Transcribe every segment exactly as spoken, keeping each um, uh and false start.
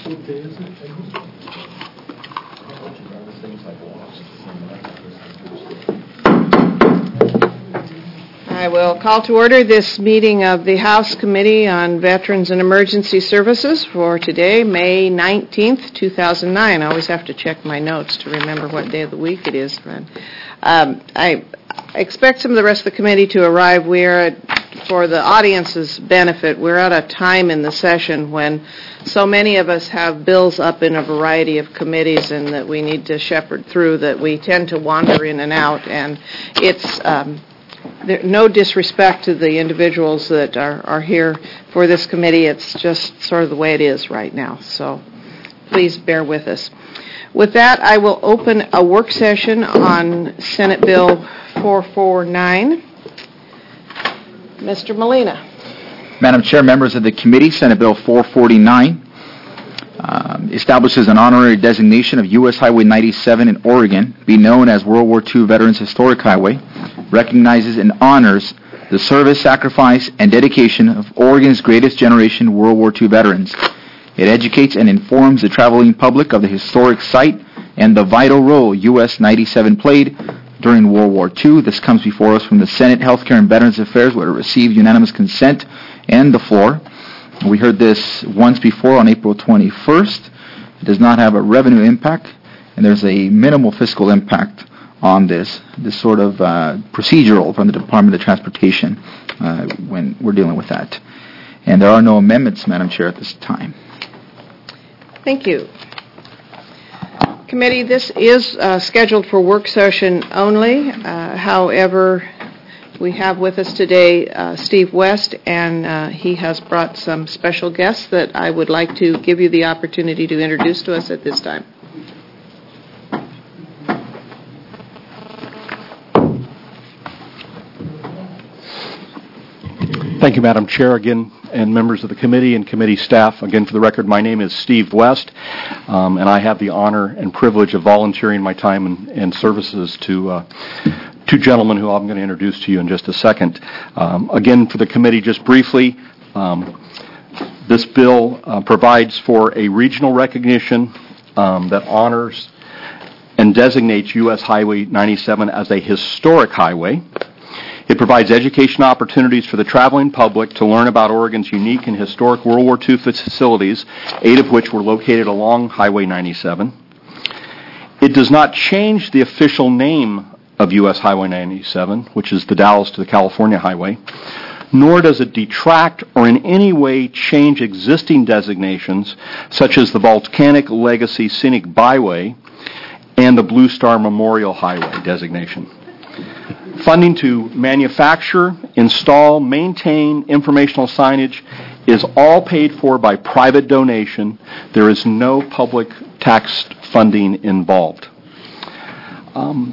What day is it? I will call to order this meeting of the House Committee on Veterans and Emergency Services for today, May nineteenth, two thousand nine. I always have to check my notes to remember what day of the week it is. Um, I expect some of the rest of the committee to arrive. We are, at, for the audience's benefit, we're at a time in the session when so many of us have bills up in a variety of committees and that we need to shepherd through that we tend to wander in and out. And it's um, there, no disrespect to the individuals that are, are here for this committee. It's just sort of the way it is right now. So please bear with us. With that, I will open a work session on Senate Bill four forty-nine. Mister Molina. Madam Chair, members of the committee, Senate Bill four forty-nine um, establishes an honorary designation of U S Highway ninety-seven in Oregon, be known as World War Two Veterans Historic Highway, recognizes and honors the service, sacrifice, and dedication of Oregon's greatest generation World War Two veterans. It educates and informs the traveling public of the historic site and the vital role U S ninety-seven played during World War Two. This comes before us from the Senate Healthcare and Veterans Affairs, where it received unanimous consent and the floor. We heard this once before on April twenty-first. It does not have a revenue impact, and there's a minimal fiscal impact on this, this sort of uh, procedural from the Department of Transportation uh, when we're dealing with that. And there are no amendments, Madam Chair, at this time. Thank you. Committee, this is uh, scheduled for work session only. Uh, however, we have with us today uh, Steve West, and uh, he has brought some special guests that I would like to give you the opportunity to introduce to us at this time. Thank you, Madam Chair, again, and members of the committee and committee staff. Again, for the record, my name is Steve West, um, and I have the honor and privilege of volunteering my time and, and services to uh, two gentlemen who I'm going to introduce to you in just a second. Um, again, for the committee, just briefly, um, this bill uh, provides for a regional recognition um, that honors and designates U S Highway ninety-seven as a historic highway. It provides education opportunities for the traveling public to learn about Oregon's unique and historic World War Two facilities, eight of which were located along Highway ninety-seven. It does not change the official name of U S Highway ninety-seven, which is the Dallas to the California Highway, nor does it detract or in any way change existing designations, such as the Volcanic Legacy Scenic Byway and the Blue Star Memorial Highway designation. Funding to manufacture, install, maintain informational signage is all paid for by private donation. There is no public tax funding involved. Um,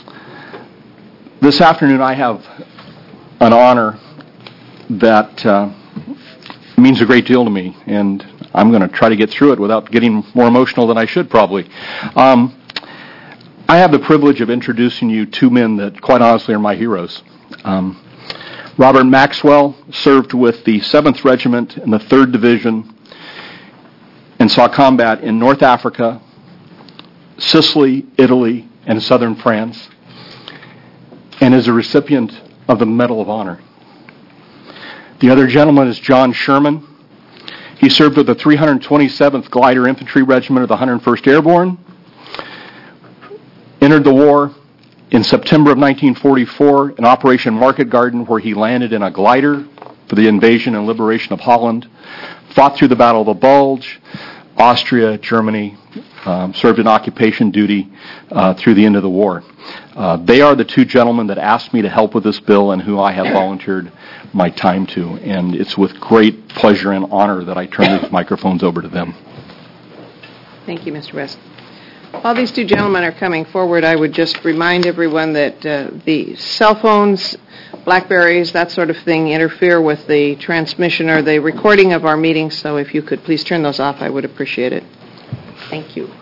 this afternoon I have an honor that uh, means a great deal to me, and I'm going to try to get through it without getting more emotional than I should probably. Um, I have the privilege of introducing you two men that, quite honestly, are my heroes. Um, Robert Maxwell served with the seventh Regiment in the third Division and saw combat in North Africa, Sicily, Italy, and southern France, and is a recipient of the Medal of Honor. The other gentleman is John Sherman. He served with the three hundred twenty-seventh Glider Infantry Regiment of the one hundred first Airborne, entered the war in September of nineteen forty-four in Operation Market Garden, where he landed in a glider for the invasion and liberation of Holland, fought through the Battle of the Bulge, Austria, Germany, um, served in occupation duty uh, through the end of the war. Uh, they are the two gentlemen that asked me to help with this bill and who I have volunteered my time to, and it's with great pleasure and honor that I turn these microphones over to them. Thank you, Mister West. While these two gentlemen are coming forward, I would just remind everyone that uh, the cell phones, Blackberries, that sort of thing interfere with the transmission or the recording of our meetings, so if you could please turn those off, I would appreciate it. Thank you.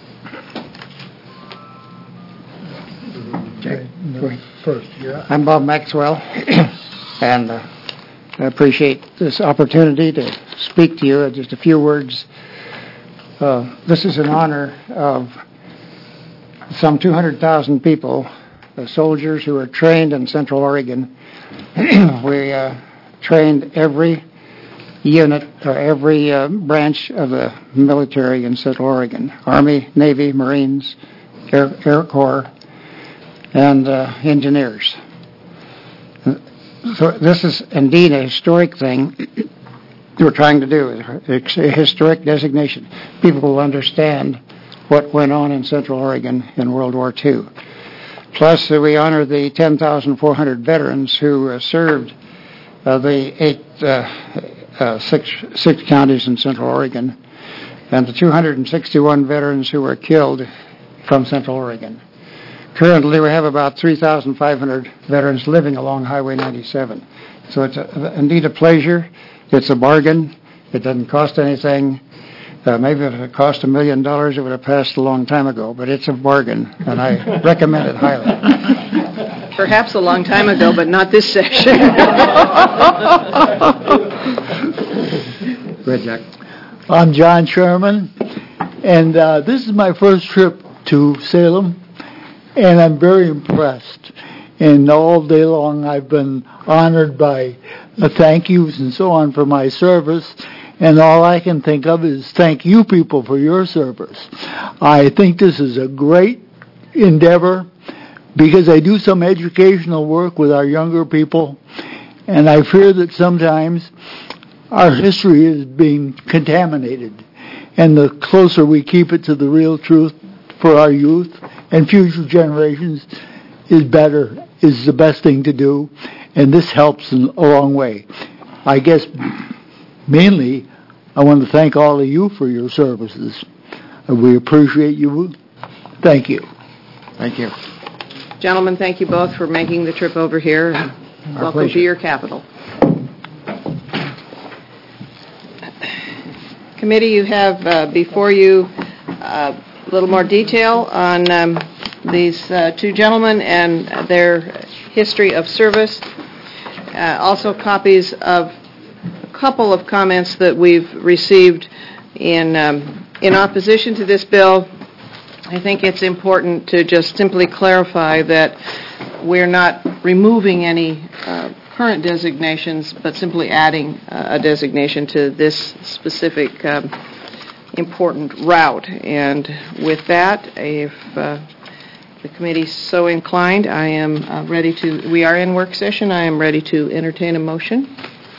Okay. First, yeah. I'm Bob Maxwell, and uh, I appreciate this opportunity to speak to you. Just a few words. uh, this is in honor of some two hundred thousand people, uh, soldiers who are trained in Central Oregon. We uh, trained every unit or every uh, branch of the military in Central Oregon: Army, Navy, Marines, Air, Air Corps, and uh, engineers. So this is indeed a historic thing we're trying to do. It's a historic designation. People will understand what went on in Central Oregon in World War Two. Plus, uh, we honor the ten thousand four hundred veterans who uh, served uh, the eight, uh, uh, six, six counties in Central Oregon, and the two hundred sixty-one veterans who were killed from Central Oregon. Currently, we have about three thousand five hundred veterans living along Highway ninety-seven. So it's a, indeed a pleasure. It's a bargain. It doesn't cost anything. Uh, maybe if it cost a million dollars, it would have passed a long time ago, but it's a bargain, and I recommend it highly. Perhaps a long time ago, but not this session. Go ahead, Jack. I'm John Sherman, and uh, this is my first trip to Salem, and I'm very impressed. And all day long I've been honored by uh, thank yous and so on for my service. And all I can think of is thank you people for your service. I think this is a great endeavor because I do some educational work with our younger people, and I fear that sometimes our history is being contaminated. And the closer we keep it to the real truth for our youth and future generations is better, is the best thing to do. And this helps in a long way. I guess mainly I want to thank all of you for your services. We appreciate you. Thank you. Thank you. Gentlemen, thank you both for making the trip over here. And Our welcome pleasure. to your capital. Committee, you have uh, before you uh, a little more detail on um, these uh, two gentlemen and their history of service. Uh, also copies of couple of comments that we've received in um, in opposition to this bill. I think it's important to just simply clarify that we're not removing any uh, current designations, but simply adding uh, a designation to this specific um, important route. And with that, if uh, the committee's so inclined, I am uh, ready to, we are in work session, I am ready to entertain a motion.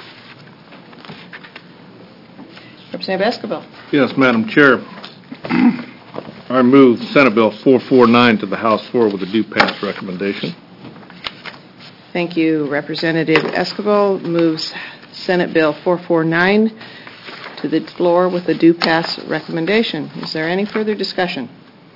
Representative Escobar. Yes, Madam Chair. I move Senate Bill four forty-nine to the House floor with a due pass recommendation. Thank you. Representative Escobar moves Senate Bill four forty-nine to the floor with a due pass recommendation. Is there any further discussion?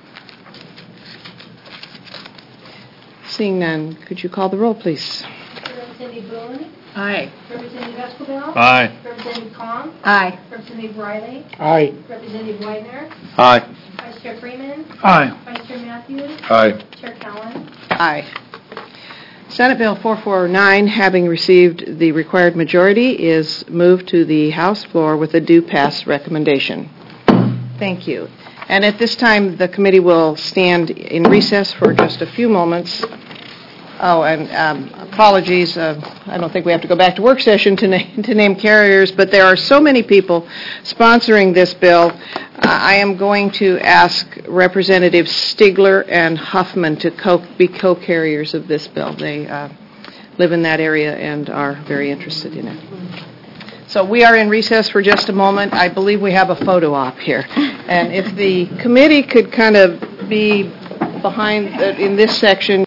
Seeing none, could you call the roll, please? Representative Boone. Aye. Representative Escobar. Aye. Representative Kong. Aye. Representative Riley. Aye. Representative Widener. Aye. Vice Chair Freeman. Aye. Vice Chair Matthews. Aye. Chair Cowan. Aye. Senate Bill four forty-nine, having received the required majority, is moved to the House floor with a due pass recommendation. Thank you. And at this time, the committee will stand in recess for just a few moments. Oh, and um, apologies, uh, I don't think we have to go back to work session to, na- to name carriers, but there are so many people sponsoring this bill. Uh, I am going to ask Representatives Stigler and Huffman to co- be co-carriers of this bill. They uh, live in that area and are very interested in it. So we are in recess for just a moment. I believe we have a photo op here. And if the committee could kind of be behind, uh, in this section,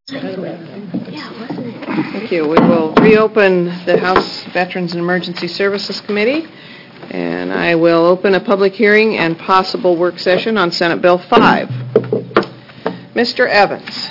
Thank you. We will reopen the House Veterans and Emergency Services Committee, and I will open a public hearing and possible work session on Senate Bill five. Mister Evans.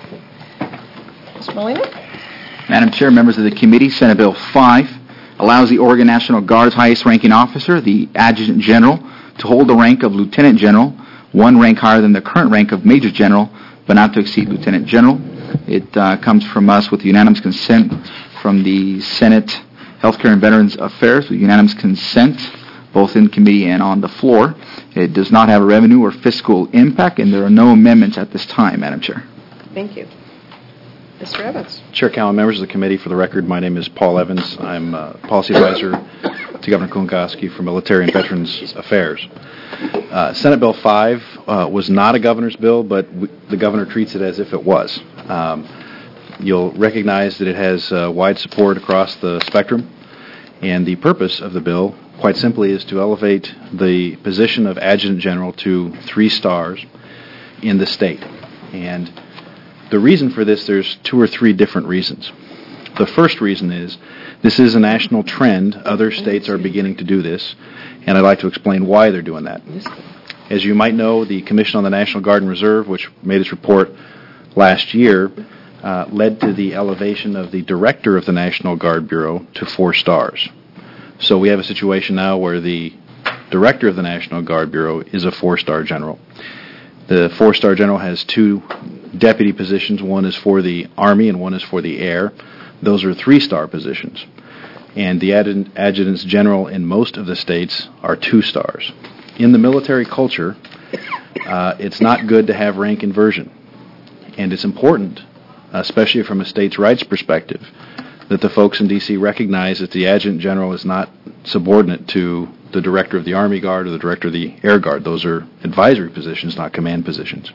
Mister Molina? Madam Chair, members of the committee, Senate Bill five allows the Oregon National Guard's highest-ranking officer, the Adjutant General, to hold the rank of Lieutenant General, one rank higher than the current rank of Major General, but not to exceed Lieutenant General. It uh, comes from us with unanimous consent from the Senate Healthcare and Veterans Affairs, with unanimous consent both in committee and on the floor. It does not have a revenue or fiscal impact, and there are no amendments at this time, Madam Chair. Thank you. Mister Evans. Chair Cowan, members of the committee, for the record, my name is Paul Evans. I'm uh, Policy Advisor to Governor Kulinkoski for Military and Veterans Affairs. Uh, Senate Bill five uh, was not a governor's bill, but w- the governor treats it as if it was. Um, you'll recognize that it has uh, wide support across the spectrum, and the purpose of the bill, quite simply, is to elevate the position of Adjutant General to three stars in the state. And the reason for this, there's two or three different reasons. The first reason is this is a national trend. Other states are beginning to do this, and I'd like to explain why they're doing that. As you might know, the Commission on the National Guard and Reserve, which made its report last year, uh, led to the elevation of the director of the National Guard Bureau to four stars. So we have a situation now where the director of the National Guard Bureau is a four-star general. The four-star general has two deputy positions. One is for the Army and one is for the Air. Those are three-star positions. And the adjut- adjutants general in most of the states are two stars. In the military culture, uh, it's not good to have rank inversion. And it's important, especially from a states' rights perspective, that the folks in D C recognize that the adjutant general is not subordinate to the director of the Army Guard or the director of the Air Guard. Those are advisory positions, not command positions.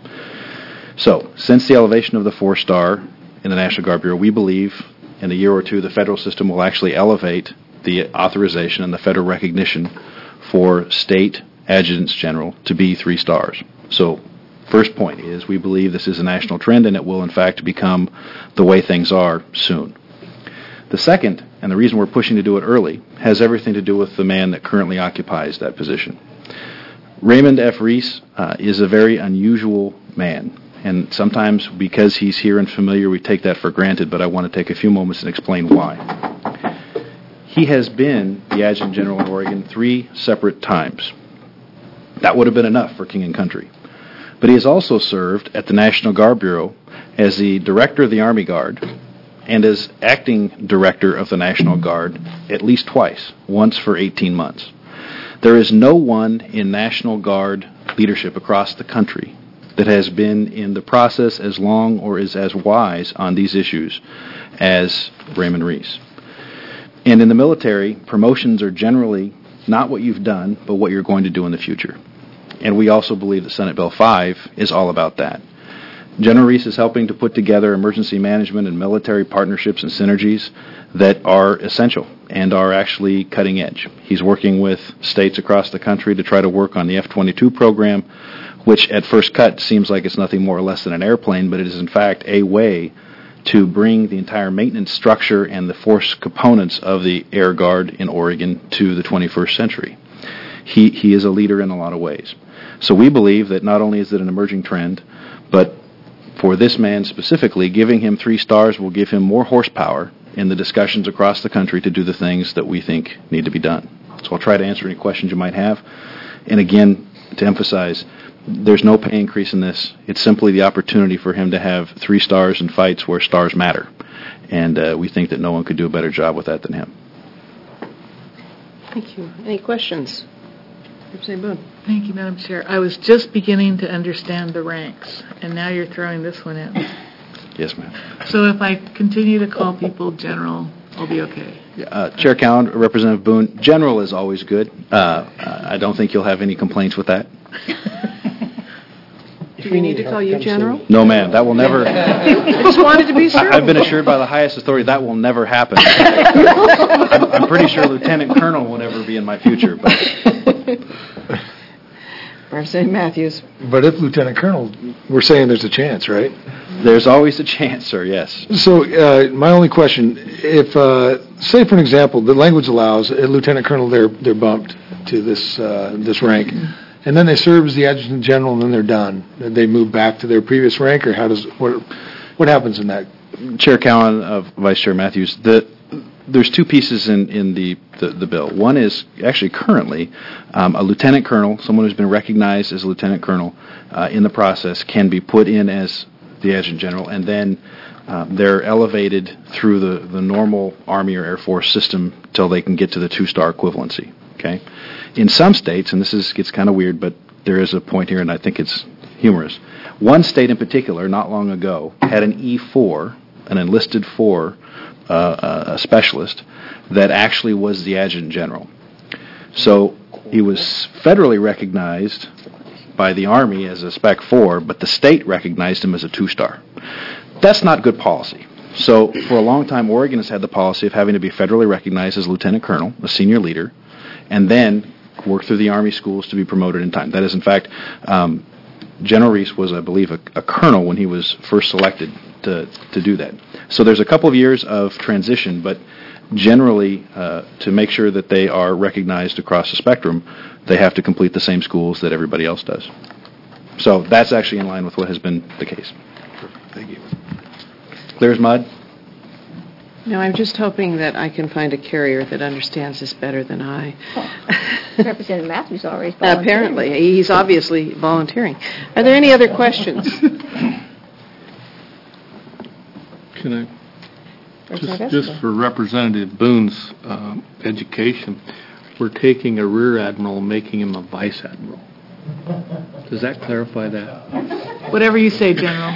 So, since the elevation of the four-star in the National Guard Bureau, we believe in a year or two the federal system will actually elevate the authorization and the federal recognition for state adjutants general to be three stars. So, first point is we believe this is a national trend and it will in fact become the way things are soon. The second, and the reason we're pushing to do it early, has everything to do with the man that currently occupies that position. Raymond F. Reese uh, is a very unusual man, and sometimes because he's here and familiar, we take that for granted, but I want to take a few moments and explain why. He has been the Adjutant General in Oregon three separate times. That would have been enough for King and Country. But he has also served at the National Guard Bureau as the Director of the Army Guard and as acting director of the National Guard at least twice, once for eighteen months. There is no one in National Guard leadership across the country that has been in the process as long or is as wise on these issues as Raymond Reese. And in the military, promotions are generally not what you've done, but what you're going to do in the future. And we also believe that Senate Bill five is all about that. General Reese is helping to put together emergency management and military partnerships and synergies that are essential and are actually cutting edge. He's working with states across the country to try to work on the F twenty-two program, which at first cut seems like it's nothing more or less than an airplane, but it is in fact a way to bring the entire maintenance structure and the force components of the Air Guard in Oregon to the twenty-first century. He, he is a leader in a lot of ways. So we believe that not only is it an emerging trend, but for this man specifically, giving him three stars will give him more horsepower in the discussions across the country to do the things that we think need to be done. So I'll try to answer any questions you might have. And again, to emphasize, there's no pay increase in this. It's simply the opportunity for him to have three stars in fights where stars matter. And uh, we think that no one could do a better job with that than him. Thank you. Any questions? Representative Boone. Thank you, Madam Chair. I was just beginning to understand the ranks, and now you're throwing this one in. Yes, ma'am. So if I continue to call people general, I'll be okay. Uh, Chair Cowan, Representative Boone, general is always good. Uh, I don't think you'll have any complaints with that. Do we need to call you general? No, ma'am. That will never... I just wanted to be sure. I've been assured by the highest authority that will never happen. I'm, I'm pretty sure Lieutenant Colonel will never be in my future, but... Representative Matthews. But if Lieutenant Colonel, we're saying there's a chance, right? There's always a chance, sir, yes. So uh, my only question, if, uh, say for an example, the language allows a Lieutenant Colonel, they're, they're bumped to this, uh, this rank, and then they serve as the Adjutant General and then they're done. They move back to their previous rank, or how does, what, what happens in that? Chair Cowan, of Vice Chair Matthews, the, there's two pieces in, in the, the, the bill. One is actually currently um, a lieutenant colonel, someone who's been recognized as a lieutenant colonel uh, in the process, can be put in as the adjutant general, and then um, they're elevated through the, the normal Army or Air Force system till they can get to the two-star equivalency. Okay, in some states, and this is gets kind of weird, but there is a point here, and I think it's humorous. One state in particular, not long ago, had an E four, an enlisted four. Uh, a specialist that actually was the adjutant general. So he was federally recognized by the Army as a Spec four, but the state recognized him as a two-star. That's not good policy. So for a long time, Oregon has had the policy of having to be federally recognized as lieutenant colonel, a senior leader, and then work through the Army schools to be promoted in time. That is, in fact, um, General Reese was, I believe, a, a colonel when he was first selected to, to do that. So there's a couple of years of transition, but generally, uh, to make sure that they are recognized across the spectrum, they have to complete the same schools that everybody else does. So that's actually in line with what has been the case. Thank you. Clear as mud? No, I'm just hoping that I can find a carrier that understands this better than I. Representative Matthews already volunteered. Apparently, he's obviously volunteering. Are there any other questions? Can I, just, just for Representative Boone's uh, education, we're taking a rear admiral and making him a vice admiral. Does that clarify that? Whatever you say, General.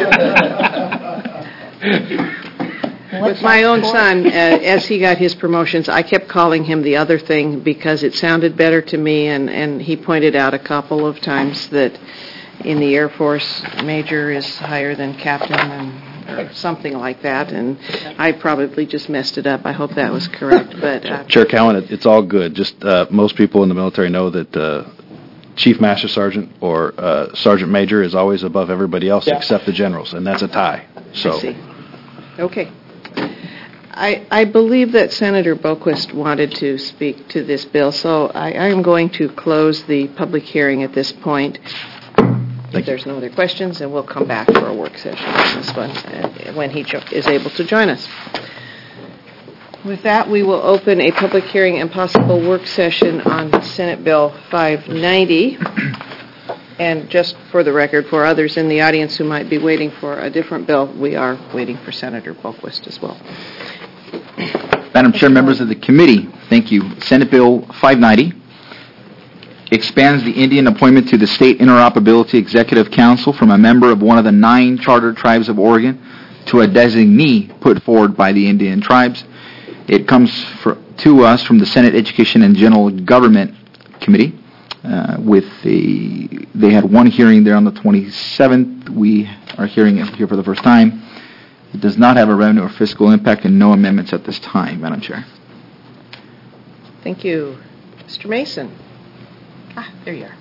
With my own son, uh, as he got his promotions, I kept calling him the other thing because it sounded better to me, and, and he pointed out a couple of times that in the Air Force, major is higher than captain, and or something like that, and I probably just messed it up. I hope that was correct. But uh, Chair Cowan, it, it's all good. Just uh, most people in the military know that uh, Chief Master Sergeant or uh, Sergeant Major is always above everybody else yeah. except the generals, and that's a tie. So. I see. Okay. I, I believe that Senator Boquist wanted to speak to this bill, so I, I am going to close the public hearing at this point. If there's no other questions, and we'll come back for a work session on this one uh, when he jo- is able to join us. With that, we will open a public hearing and possible work session on Senate Bill five ninety. And just for the record, for others in the audience who might be waiting for a different bill, we are waiting for Senator Boquist as well. Madam Chair, members of the committee, thank you. Senate Bill five ninety expands the Indian appointment to the State Interoperability Executive Council from a member of one of the nine charter tribes of Oregon to a designee put forward by the Indian tribes. It comes for, to us from the Senate Education and General Government Committee. Uh, with the, they had one hearing there on the twenty-seventh. We are hearing it here for the first time. It does not have a revenue or fiscal impact and no amendments at this time, Madam Chair. Thank you. Mister Mason. Ah, there you are.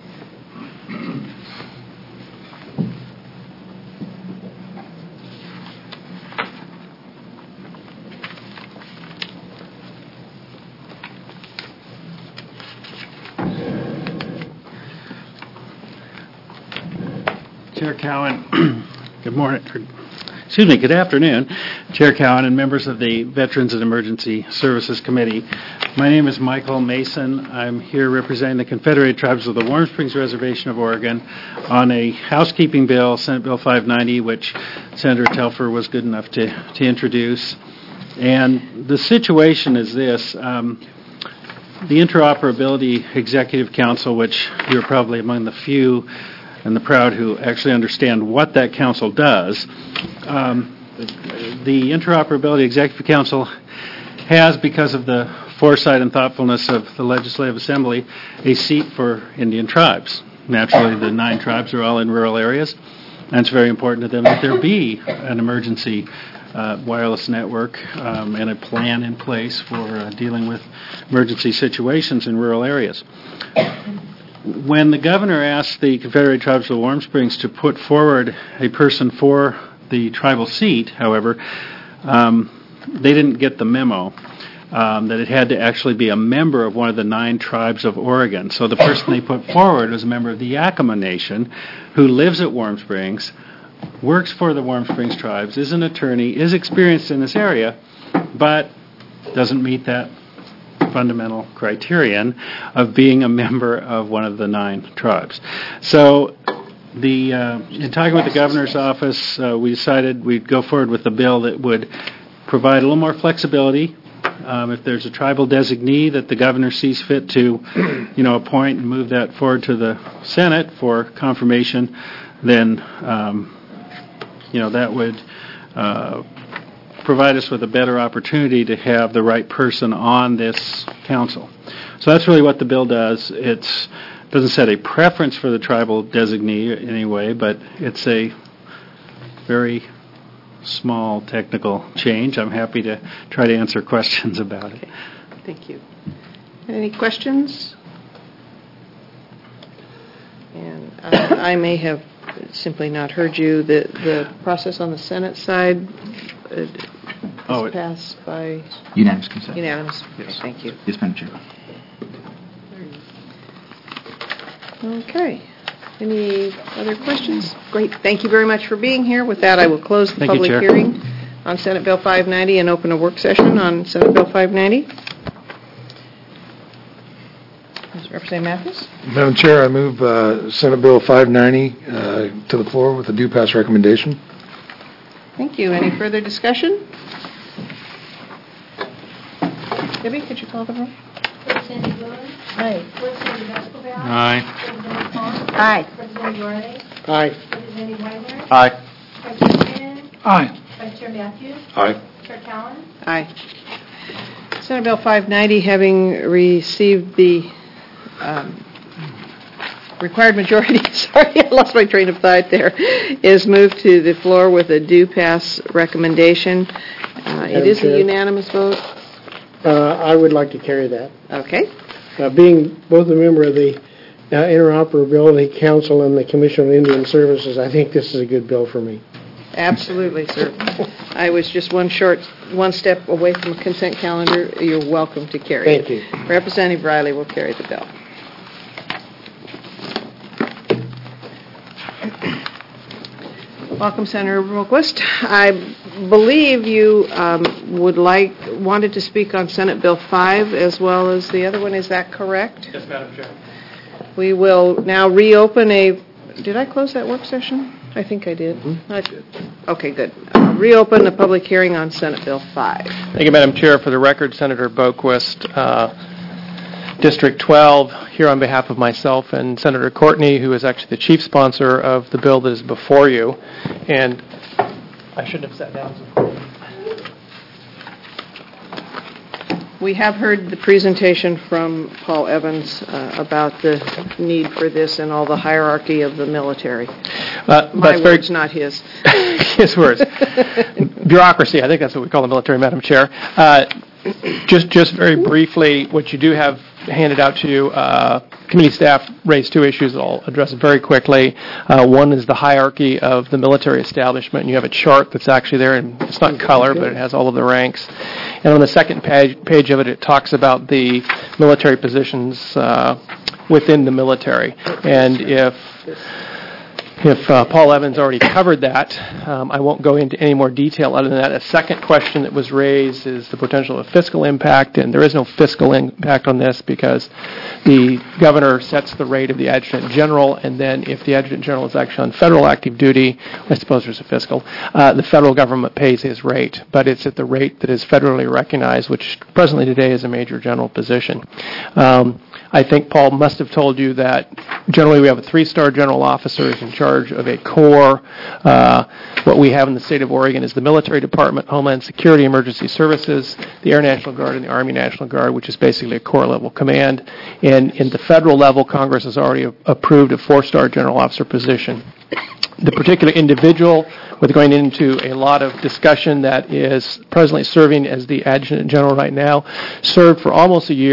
Chair Cowan, good morning. Excuse me, good afternoon, Chair Cowan and members of the Veterans and Emergency Services Committee. My name is Michael Mason. I'm here representing the Confederated Tribes of the Warm Springs Reservation of Oregon on a housekeeping bill, Senate Bill five ninety, which Senator Telfer was good enough to, to introduce. And the situation is this. Um, the Interoperability Executive Council, which you're probably among the few and the proud who actually understand what that council does. Um, the Interoperability Executive Council has, because of the foresight and thoughtfulness of the Legislative Assembly, a seat for Indian tribes. Naturally, the nine tribes are all in rural areas, and it's very important to them that there be an emergency uh, wireless network um, and a plan in place for uh, dealing with emergency situations in rural areas. when the governor asked the Confederated Tribes of Warm Springs to put forward a person for the tribal seat, however, um, they didn't get the memo um, that it had to actually be a member of one of the nine tribes of Oregon. So the person they put forward was a member of the Yakima Nation who lives at Warm Springs, works for the Warm Springs tribes, is an attorney, is experienced in this area, but doesn't meet that fundamental criterion of being a member of one of the nine tribes. So the uh, in talking with the governor's office, uh, we decided we'd go forward with a bill that would provide a little more flexibility. Um, if there's a tribal designee that the governor sees fit to, you know, appoint and move that forward to the Senate for confirmation, then, um, you know, that would uh, provide us with a better opportunity to have the right person on this council. So that's really what the bill does. It doesn't set a preference for the tribal designee in any way, but it's a very small technical change. I'm happy to try to answer questions about it. Okay. Thank you. Any questions? And uh, I may have simply not heard you. The the process on the Senate side uh, is oh, it, passed by unanimous consent. Unanimous. Yes. Okay, thank you. Yes, Madam Chair. Okay. Any other questions? Great. Thank you very much for being here. With that, I will close the Thank public you, hearing on Senate Bill five ninety and open a work session on Senate Bill five ninety. Representative Mathis? Madam Chair, I move uh, Senate Bill five ninety uh, to the floor with a due pass recommendation. Thank you. Any further discussion? Debbie, could you call the roll? Representative Boone? Aye. Representative Escobar? Aye. Representative Pond? Aye. Representative Yorley? Aye. Representative Weiner? Aye. President Brandon? Aye. Vice Chair Matthews? Aye. Chair Cowan? Aye. Senate Bill five ninety, having received the um, required majority, sorry, I lost my train of thought there, is moved to the floor with a due pass recommendation. Uh, it is a unanimous vote. Uh, I would like to carry that. Okay. Uh, being both a member of the uh, Interoperability Council and the Commission on Indian Services, I think this is a good bill for me. Absolutely, sir. I was just one short, one step away from a consent calendar. You're welcome to carry Thank it. you. Representative Riley will carry the bill. Welcome, Senator Rehnquist. I believe you um, would like, wanted to speak on Senate Bill five as well as the other one. Is that correct? Yes, Madam Chair. We will now reopen a, did I close that work session? I think I did. Mm-hmm. I did. Okay, good. Uh, reopen the public hearing on Senate Bill five. Thank you, Madam Chair. For the record, Senator Boquist, uh, District twelve, here on behalf of myself and Senator Courtney, who is actually the chief sponsor of the bill that is before you. And I shouldn't have sat down. We have heard the presentation from Paul Evans uh, about the need for this and all the hierarchy of the military. Uh, My that's words, very, not his. his words. Bureaucracy, I think that's what we call the military, Madam Chair. Uh, just, just very briefly, what you do have handed out to you, uh, committee staff raised two issues that I'll address very quickly. Uh, one is the hierarchy of the military establishment. And you have a chart that's actually there, and it's not color, but it has all of the ranks. And on the second page, page of it, it talks about the military positions uh, within the military. And if If uh, Paul Evans already covered that, um, I won't go into any more detail other than that. A second question that was raised is the potential of fiscal impact, and there is no fiscal impact on this because the governor sets the rate of the adjutant general, and then if the adjutant general is actually on federal active duty, I suppose there's a fiscal, uh, the federal government pays his rate, but it's at the rate that is federally recognized, which presently today is a major general position. Um, I think Paul must have told you that generally we have a three-star general officer who's in charge of a corps. Uh, what we have in the state of Oregon is the Military Department, Homeland Security, Emergency Services, the Air National Guard, and the Army National Guard, which is basically a corps-level command. And in the federal level, Congress has already a- approved a four-star general officer position. The particular individual, with going into a lot of discussion, that is presently serving as the adjutant general right now, served for almost a year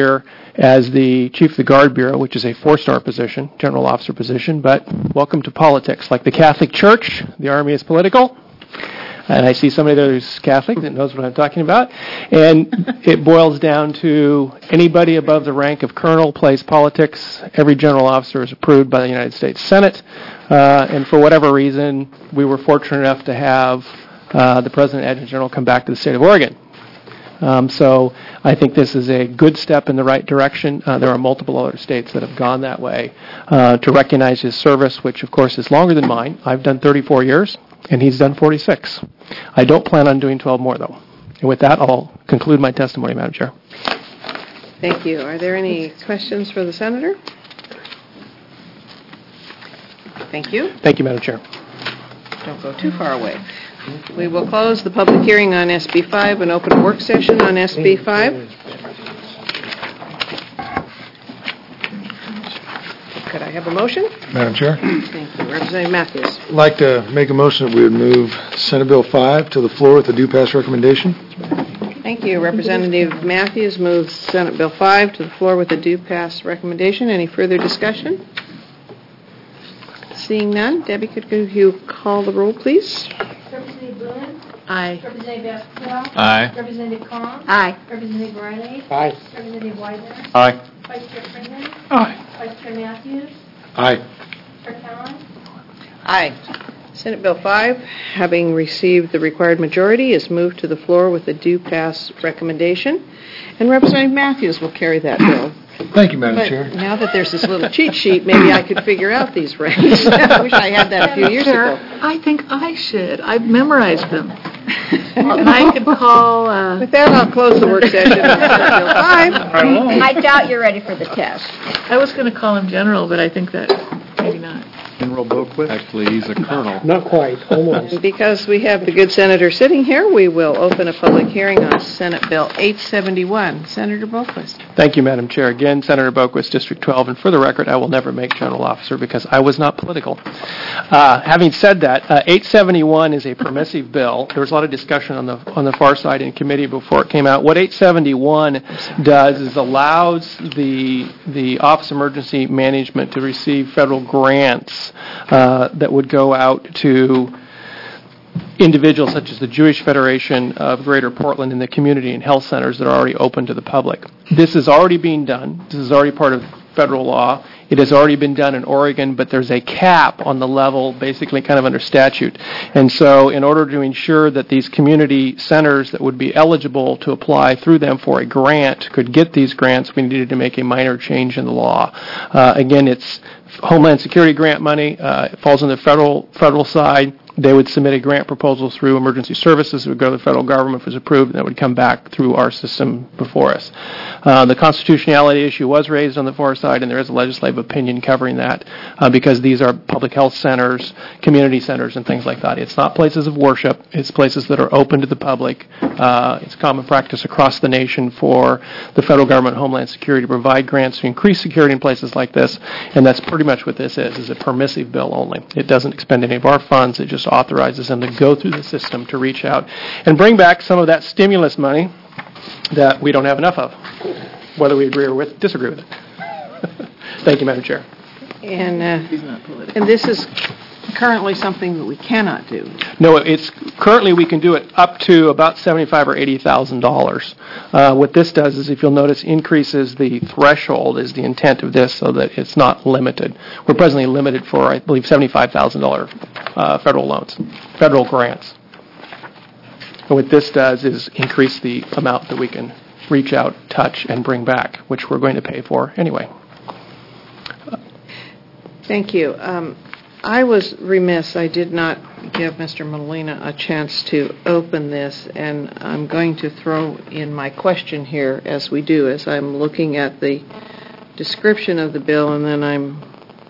as the Chief of the Guard Bureau, which is a four-star position, general officer position, but welcome to politics. Like the Catholic Church, the Army is political. And I see somebody there who's Catholic that knows what I'm talking about. And it boils down to anybody above the rank of colonel plays politics. Every general officer is approved by the United States Senate. Uh, and for whatever reason, we were fortunate enough to have uh, the President and Adjutant General come back to the state of Oregon. Um, so I think this is a good step in the right direction. Uh, there are multiple other states that have gone that way uh, to recognize his service, which, of course, is longer than mine. I've done thirty-four years. And he's done forty-six. I don't plan on doing twelve more, though. And with that, I'll conclude my testimony, Madam Chair. Thank you. Are there any questions for the Senator? Thank you. Thank you, Madam Chair. Don't go too far away. We will close the public hearing on S B five and open a work session on S B five. Could I have a motion? Madam Chair? Thank you. Representative Matthews. I'd like to make a motion that we would move Senate Bill five to the floor with a due pass recommendation. Thank you. Representative Matthews moves Senate Bill five to the floor with a due pass recommendation. Any further discussion? Seeing none, Debbie, could you call the roll, please? Representative Boone. Aye. Representative Esposito. Aye. Representative Kahn. Aye. Representative Riley. Aye. Representative Whitener. Aye. Vice Chair Freeman. Aye. Vice Chair Matthews. Aye. Chair Cowan. Aye. Senate Bill five, having received the required majority, is moved to the floor with a due pass recommendation. And Representative Matthews will carry that bill. Thank you, Madam But Chair. now that there's this little cheat sheet, maybe I could figure out these ranks. I wish I had that a few years Sure. ago. I think I should. I've memorized them. And I could call, uh, With that, I'll close the work session on Senate Bill five. I doubt you're ready for the test. I was going to call him General, but I think that maybe not. General Boquist? Actually, he's a colonel. Not quite, almost. And because we have the good senator sitting here, we will open a public hearing on Senate Bill eight seventy-one. Senator Boquist. Thank you, Madam Chair. Again, Senator Boquist, District twelve. And for the record, I will never make general officer because I was not political. Uh, having said that, uh, eight seventy-one is a permissive bill. There was a lot of discussion on the on the far side in committee before it came out. What eight seventy-one does is allows the the Office of Emergency Management to receive federal grants uh, that would go out to individuals such as the Jewish Federation of Greater Portland and the community and health centers that are already open to the public. This is already being done. This is already part of federal law. It has already been done in Oregon, but there's a cap on the level, basically kind of under statute. And so in order to ensure that these community centers that would be eligible to apply through them for a grant could get these grants, we needed to make a minor change in the law. Uh, again, it's Homeland Security grant money. Uh, it falls on the federal federal side. They would submit a grant proposal through Emergency Services. It would go to the federal government if it was approved, and that would come back through our system before us. Uh, the constitutionality issue was raised on the far side, and there is a legislative opinion covering that uh, because these are public health centers, community centers, and things like that. It's not places of worship. It's places that are open to the public. Uh, it's common practice across the nation for the federal government, Homeland Security, to provide grants to increase security in places like this, and that's pretty much what this is, is a permissive bill only. It doesn't expend any of our funds. It just authorizes them to go through the system to reach out and bring back some of that stimulus money that we don't have enough of, whether we agree or with, disagree with it. Thank you, Madam Chair. And, uh, and this is currently something that we cannot do. No, it's currently we can do it up to about seventy-five or eighty thousand dollars. Uh, what this does is, if you'll notice, increases the threshold is the intent of this, so that it's not limited. We're presently limited for, I believe, seventy-five thousand dollars uh, federal loans, federal grants. And what this does is increase the amount that we can reach out, touch, and bring back, which we're going to pay for anyway. Thank you. Um, I was remiss. I did not give Mister Molina a chance to open this, and I'm going to throw in my question here as we do, as I'm looking at the description of the bill, and then I'm,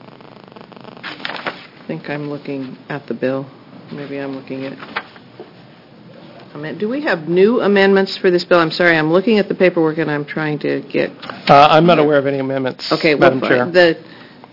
I think I'm looking at the bill. Maybe I'm looking at it. Do we have new amendments for this bill? I'm sorry, I'm looking at the paperwork and I'm trying to get... Uh, I'm not aware of any amendments, okay, Madam well, Chair. The,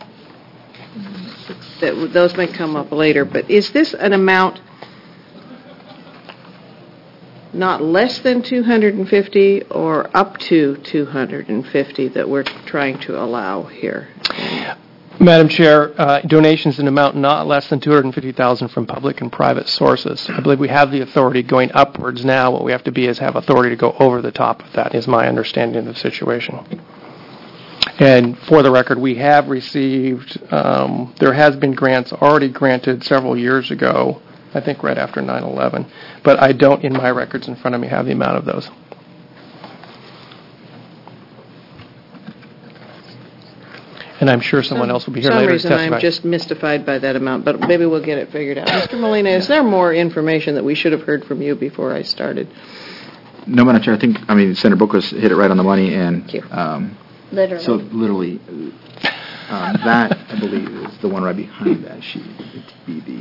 that those may come up later, but is this an amount not less than two hundred fifty or up to two hundred fifty that we're trying to allow here? Madam Chair, uh, donations in amount not less than two hundred fifty thousand dollars from public and private sources. I believe we have the authority going upwards now. What we have to be is have authority to go over the top of that, is my understanding of the situation. And for the record, we have received, um, there has been grants already granted several years ago, I think right after nine eleven, but I don't, in my records in front of me, have the amount of those. And I'm sure someone else will be here later to For some testify. reason, I'm just mystified by that amount, but maybe we'll get it figured out. Mister Molina, is there more information that we should have heard from you before I started? No, Madam Chair, I think, I mean, Senator Bookus hit it right on the money, and Thank you. um, Literally. so literally, um, that, I believe, is the one right behind that sheet. It's B B.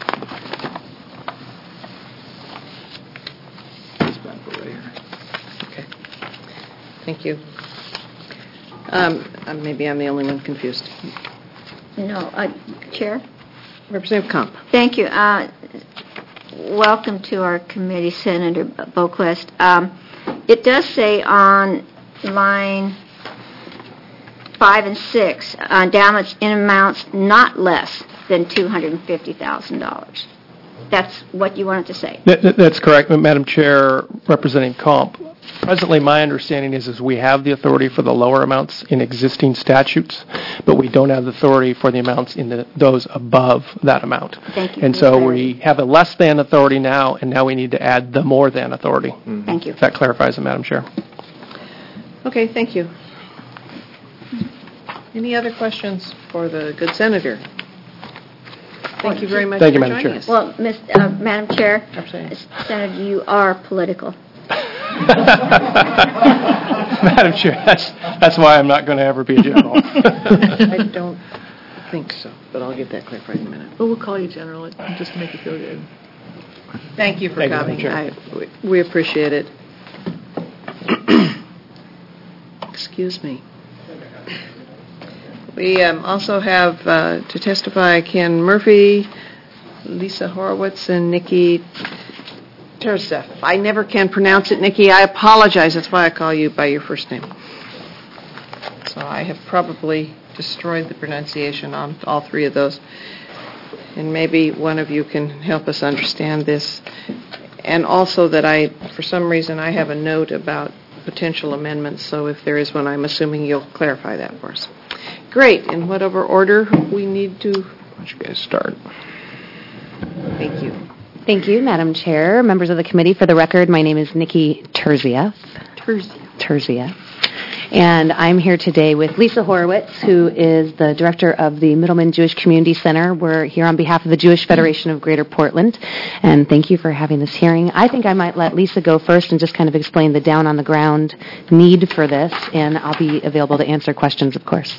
This bad boy right here. Okay. Thank you. Um, uh, maybe I'm the only one confused. No, uh, Chair? Representative Comp. Thank you. Uh, welcome to our committee, Senator Boquist. Um, it does say on line five and six, uh, endowments in amounts not less than two hundred fifty thousand dollars. That's what you wanted to say. That, that, that's correct, Madam Chair, Representing Comp. Presently, my understanding is, is we have the authority for the lower amounts in existing statutes, but we don't have the authority for the amounts in the, those above that amount. Thank you. And so we have a less than authority now, and now we need to add the more than authority. Mm-hmm. Thank you. If that clarifies it, Madam Chair. Okay, thank you. Any other questions for the good senator? Thank you very much Thank you, for Madam joining Chair. us. Well, Miz Uh, Madam Chair, Absolutely. Senator, you are political. Madam Chair, that's, that's why I'm not going to ever be a general. I don't think so, but I'll get that clarified in a minute. Well, we'll call you General, just to make you feel good. Thank you for Thank you, coming. Madam I, we- we appreciate it. Excuse me. We um, also have uh, to testify Ken Murphy, Lisa Horowitz, and Nikki Terzef. I never can pronounce it, Nikki. I apologize. That's why I call you by your first name. So I have probably destroyed the pronunciation on all three of those. And maybe one of you can help us understand this. And also that I, for some reason, I have a note about potential amendments, so if there is one, I'm assuming you'll clarify that for us. Great. In whatever order we need to... Why don't you guys start? Thank you. Thank you, Madam Chair, members of the committee. For the record, my name is Nikki Terzieff. Terzieff. Terzieff. And I'm here today with Lisa Horowitz, who is the director of the Middleman Jewish Community Center. We're here on behalf of the Jewish Federation of Greater Portland, and thank you for having this hearing. I think I might let Lisa go first and just kind of explain the down-on-the-ground need for this, and I'll be available to answer questions, of course.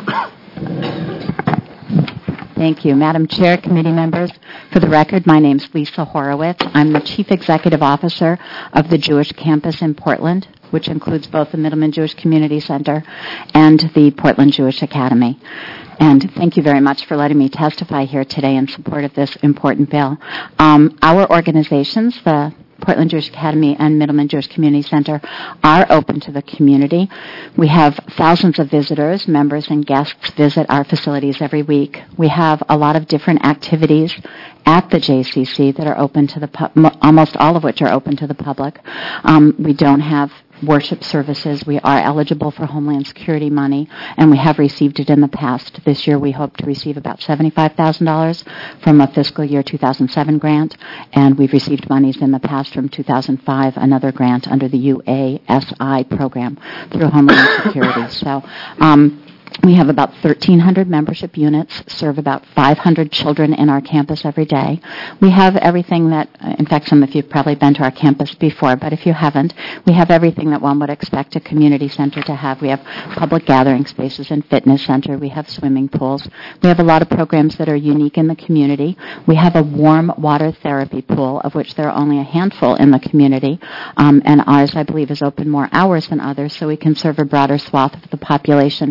Thank you. Madam Chair, committee members, for the record, my name is Lisa Horowitz. I'm the Chief Executive Officer of the Jewish Campus in Portland, which includes both the Middleman Jewish Community Center and the Portland Jewish Academy. And thank you very much for letting me testify here today in support of this important bill. Um, our organizations, the Portland Jewish Academy and Middleman Jewish Community Center, are open to the community. We have thousands of visitors, members, and guests visit our facilities every week. We have a lot of different activities at the J C C that are open to the pu- almost all of which are open to the public. Um, we don't have worship services. We are eligible for Homeland Security money, and we have received it in the past. This year we hope to receive about seventy-five thousand dollars from a fiscal year two thousand seven grant, and we've received monies in the past from two thousand five, another grant under the U A S I program through Homeland Security. So um, we have about thirteen hundred membership units, serve about five hundred children in our campus every day. We have everything that, in fact, some of you have probably been to our campus before, but if you haven't, we have everything that one would expect a community center to have. We have public gathering spaces and fitness center. We have swimming pools. We have a lot of programs that are unique in the community. We have a warm water therapy pool, of which there are only a handful in the community, um, and ours, I believe, is open more hours than others, so we can serve a broader swath of the population. That's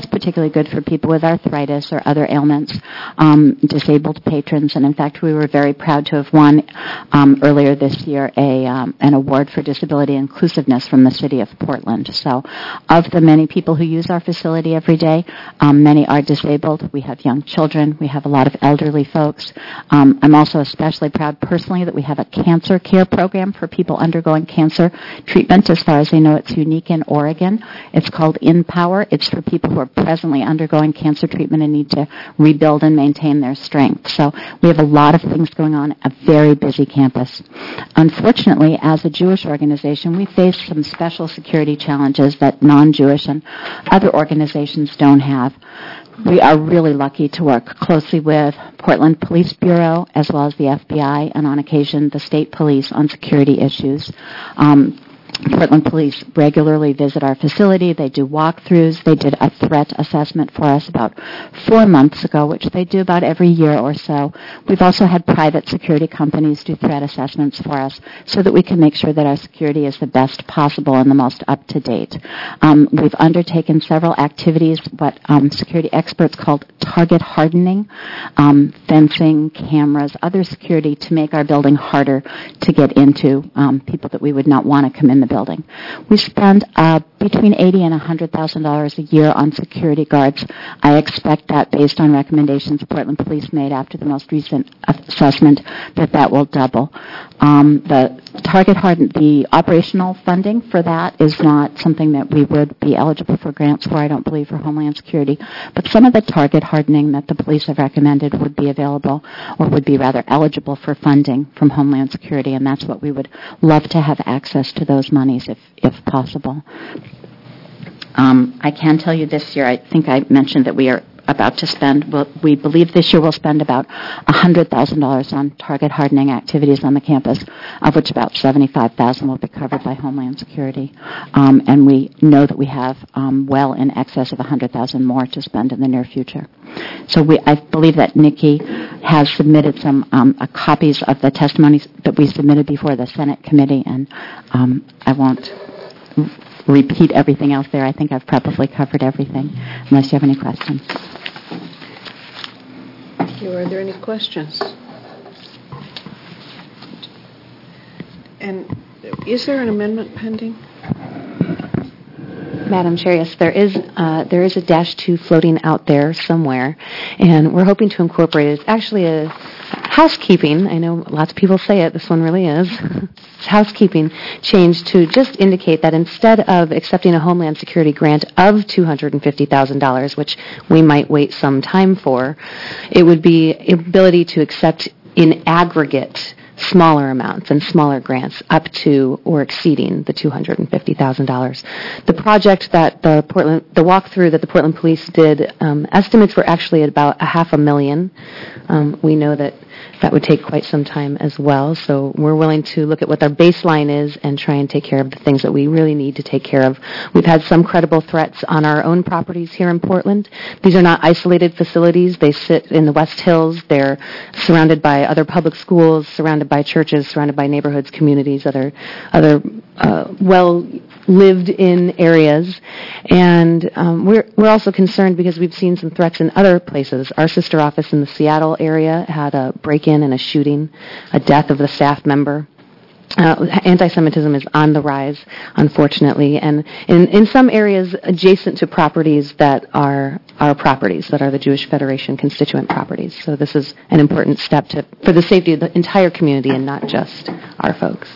that's particularly good for people with arthritis or other ailments, um, disabled patrons. And in fact, we were very proud to have won um, earlier this year a um, an award for disability inclusiveness from the city of Portland. So of the many people who use our facility every day, um, many are disabled. We have young children. We have a lot of elderly folks. Um, I'm also especially proud personally that we have a cancer care program for people undergoing cancer treatment. As far as I know, it's unique in Oregon. It's called InPower. It's for people who are presently undergoing cancer treatment and need to rebuild and maintain their strength. So we have a lot of things going on, a very busy campus. Unfortunately, as a Jewish organization, we face some special security challenges that non-Jewish and other organizations don't have. We are really lucky to work closely with Portland Police Bureau as well as the F B I and on occasion the state police on security issues. Um, Portland Police regularly visit our facility. They do walkthroughs. They did a threat assessment for us about four months ago, which they do about every year or so. We've also had private security companies do threat assessments for us so that we can make sure that our security is the best possible and the most up-to-date. Um, we've undertaken several activities, what um, security experts called target hardening, um, fencing, cameras, other security to make our building harder to get into, um, people that we would not want to come in the building. We spend uh, between eighty and one hundred thousand dollars a year on security guards. I expect that based on recommendations Portland Police made after the most recent assessment that that will double. Um, the target harden, the operational funding for that is not something that we would be eligible for grants for, I don't believe, for Homeland Security. But some of the target hardening that the police have recommended would be available, or would be rather eligible for funding from Homeland Security, and that's what we would love to have access to those monies if, if possible. Um, I can tell you this year, I think I mentioned that we are about to spend, well, we believe this year we'll spend about one hundred thousand dollars on target hardening activities on the campus, of which about seventy-five thousand dollars will be covered by Homeland Security. Um, and we know that we have um, well in excess of one hundred thousand dollars more to spend in the near future. So we, I believe that Nikki has submitted some um, uh, copies of the testimonies that we submitted before the Senate committee, and um, I won't repeat everything else there. I think I've probably covered everything, unless you have any questions. Thank you. Are there any questions? And is there an amendment pending? Madam Chair, yes, there is uh, there is a dash two floating out there somewhere, and we're hoping to incorporate it. It's actually a housekeeping. I know lots of people say it. This one really is. It's housekeeping change to just indicate that instead of accepting a Homeland Security grant of two hundred fifty thousand dollars, which we might wait some time for, it would be ability to accept in aggregate smaller amounts and smaller grants up to or exceeding the two hundred fifty thousand dollars. The project that the Portland, the walkthrough that the Portland Police did, um, estimates were actually at about a half a million. Um, we know that that would take quite some time as well, so we're willing to look at what our baseline is and try and take care of the things that we really need to take care of. We've had some credible threats on our own properties here in Portland. These are not isolated facilities. They sit in the West Hills. They're surrounded by other public schools, surrounded by churches, surrounded by neighborhoods, communities, other other uh, well lived in areas, and um, we're we're also concerned because we've seen some threats in other places. Our sister office in the Seattle area had a break-in and a shooting, a death of the staff member. Uh, anti-Semitism is on the rise, unfortunately, and in, in some areas adjacent to properties that are our properties, that are the Jewish Federation constituent properties. So this is an important step to for the safety of the entire community and not just our folks.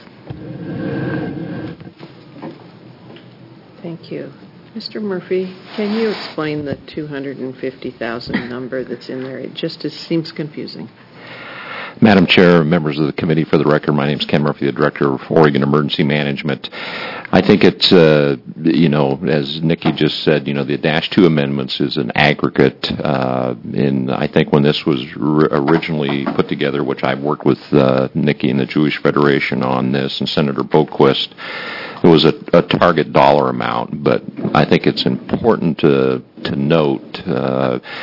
Thank you. Mister Murphy, can you explain the two hundred fifty thousand number that's in there? It just is, seems confusing. Madam Chair, members of the committee, for the record, my name is Ken Murphy, the Director of Oregon Emergency Management. I think it's, uh, you know, as Nikki just said, you know, the Dash two amendments is an aggregate. Uh, in, I think when this was r- originally put together, which I've worked with uh, Nikki and the Jewish Federation on this, and Senator Boquist, it was a, a target dollar amount, but I think it's important to, to note uh,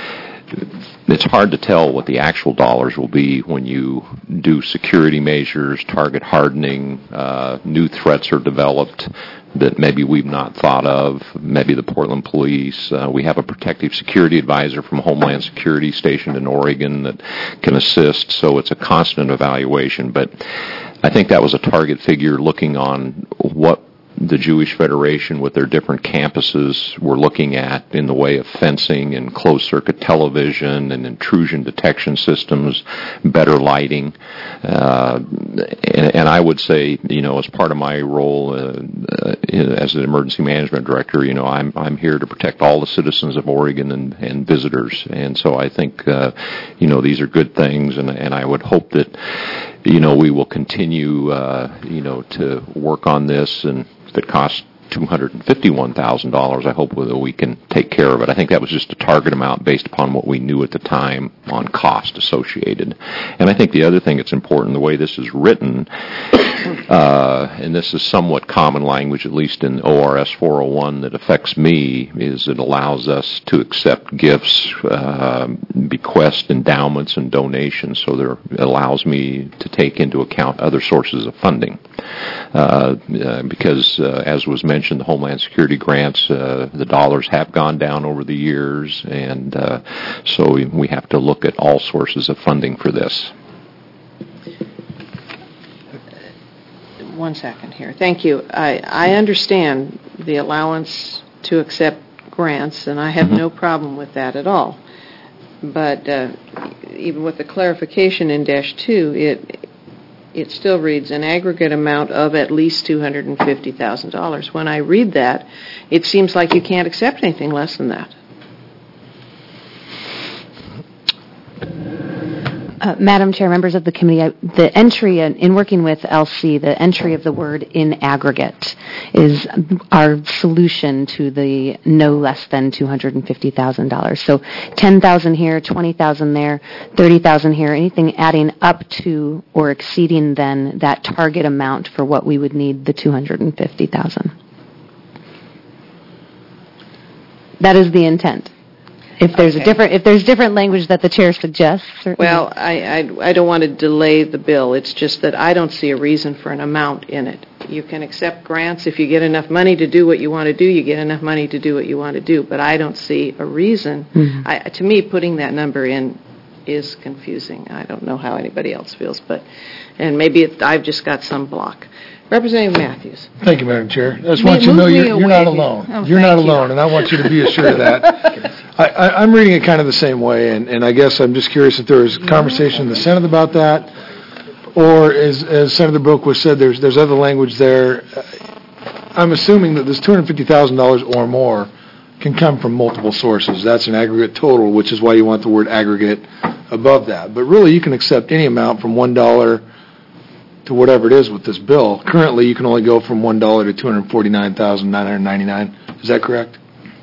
it's hard to tell what the actual dollars will be when you do security measures, target hardening, uh, new threats are developed that maybe we've not thought of, maybe the Portland Police. Uh, we have a protective security advisor from Homeland Security stationed in Oregon that can assist, so it's a constant evaluation. But I think that was a target figure looking on what the Jewish Federation with their different campuses were looking at in the way of fencing and closed-circuit television and intrusion detection systems, better lighting. Uh, and, and I would say, you know, as part of my role uh, uh, as an emergency management director, you know, I'm I'm here to protect all the citizens of Oregon and, and visitors. And so I think, uh, you know, these are good things, and, and I would hope that, you know, we will continue, uh, you know, to work on this. And if it costs two hundred fifty-one thousand dollars, I hope that we can take care of it. I think that was just a target amount based upon what we knew at the time on cost associated. And I think the other thing that's important, the way this is written, uh, and this is somewhat common language, at least in O R S four oh one that affects me, is it allows us to accept gifts, uh, bequests, endowments, and donations, so there, it allows me to take into account other sources of funding. Uh, uh, because, uh, as was mentioned, the Homeland Security grants, uh, the dollars have gone down over the years, and uh, so we, we have to look at all sources of funding for this. One second here. Thank you. I, I understand the allowance to accept grants, and I have mm-hmm. no problem with that at all. But uh, even with the clarification in dash two, it it still reads an aggregate amount of at least two hundred fifty thousand dollars. When I read that, it seems like you can't accept anything less than that. Uh, Madam Chair, members of the committee, I, the entry in, in working with L C, the entry of the word in aggregate is our solution to the no less than two hundred fifty thousand dollars. So ten thousand dollars here, twenty thousand dollars there, thirty thousand dollars here, anything adding up to or exceeding then that target amount for what we would need the two hundred fifty thousand dollars. That is the intent. If there's okay. a different, if there's different language that the chair suggests, certainly. Well, I, I, I don't want to delay the bill. It's just that I don't see a reason for an amount in it. You can accept grants if you get enough money to do what you want to do. You get enough money to do what you want to do. But I don't see a reason. Mm-hmm. I, to me, putting that number in is confusing. I don't know how anybody else feels, but and maybe it, I've just got some block. Representative Matthews. Thank you, Madam Chair. I just want you to know you're, you're not alone. Oh, you're not you. alone, and I want you to be assured of that. I, I, I'm reading it kind of the same way, and, and I guess I'm just curious if there was conversation in the Senate about that, or as, as Senator Boquist said, there's there's other language there. I'm assuming that this two hundred fifty thousand dollars or more can come from multiple sources. That's an aggregate total, which is why you want the word aggregate above that. But really, you can accept any amount from one dollar to whatever it is with this bill. Currently, you can only go from one dollar to two hundred forty-nine thousand nine hundred ninety-nine dollars. Is that correct?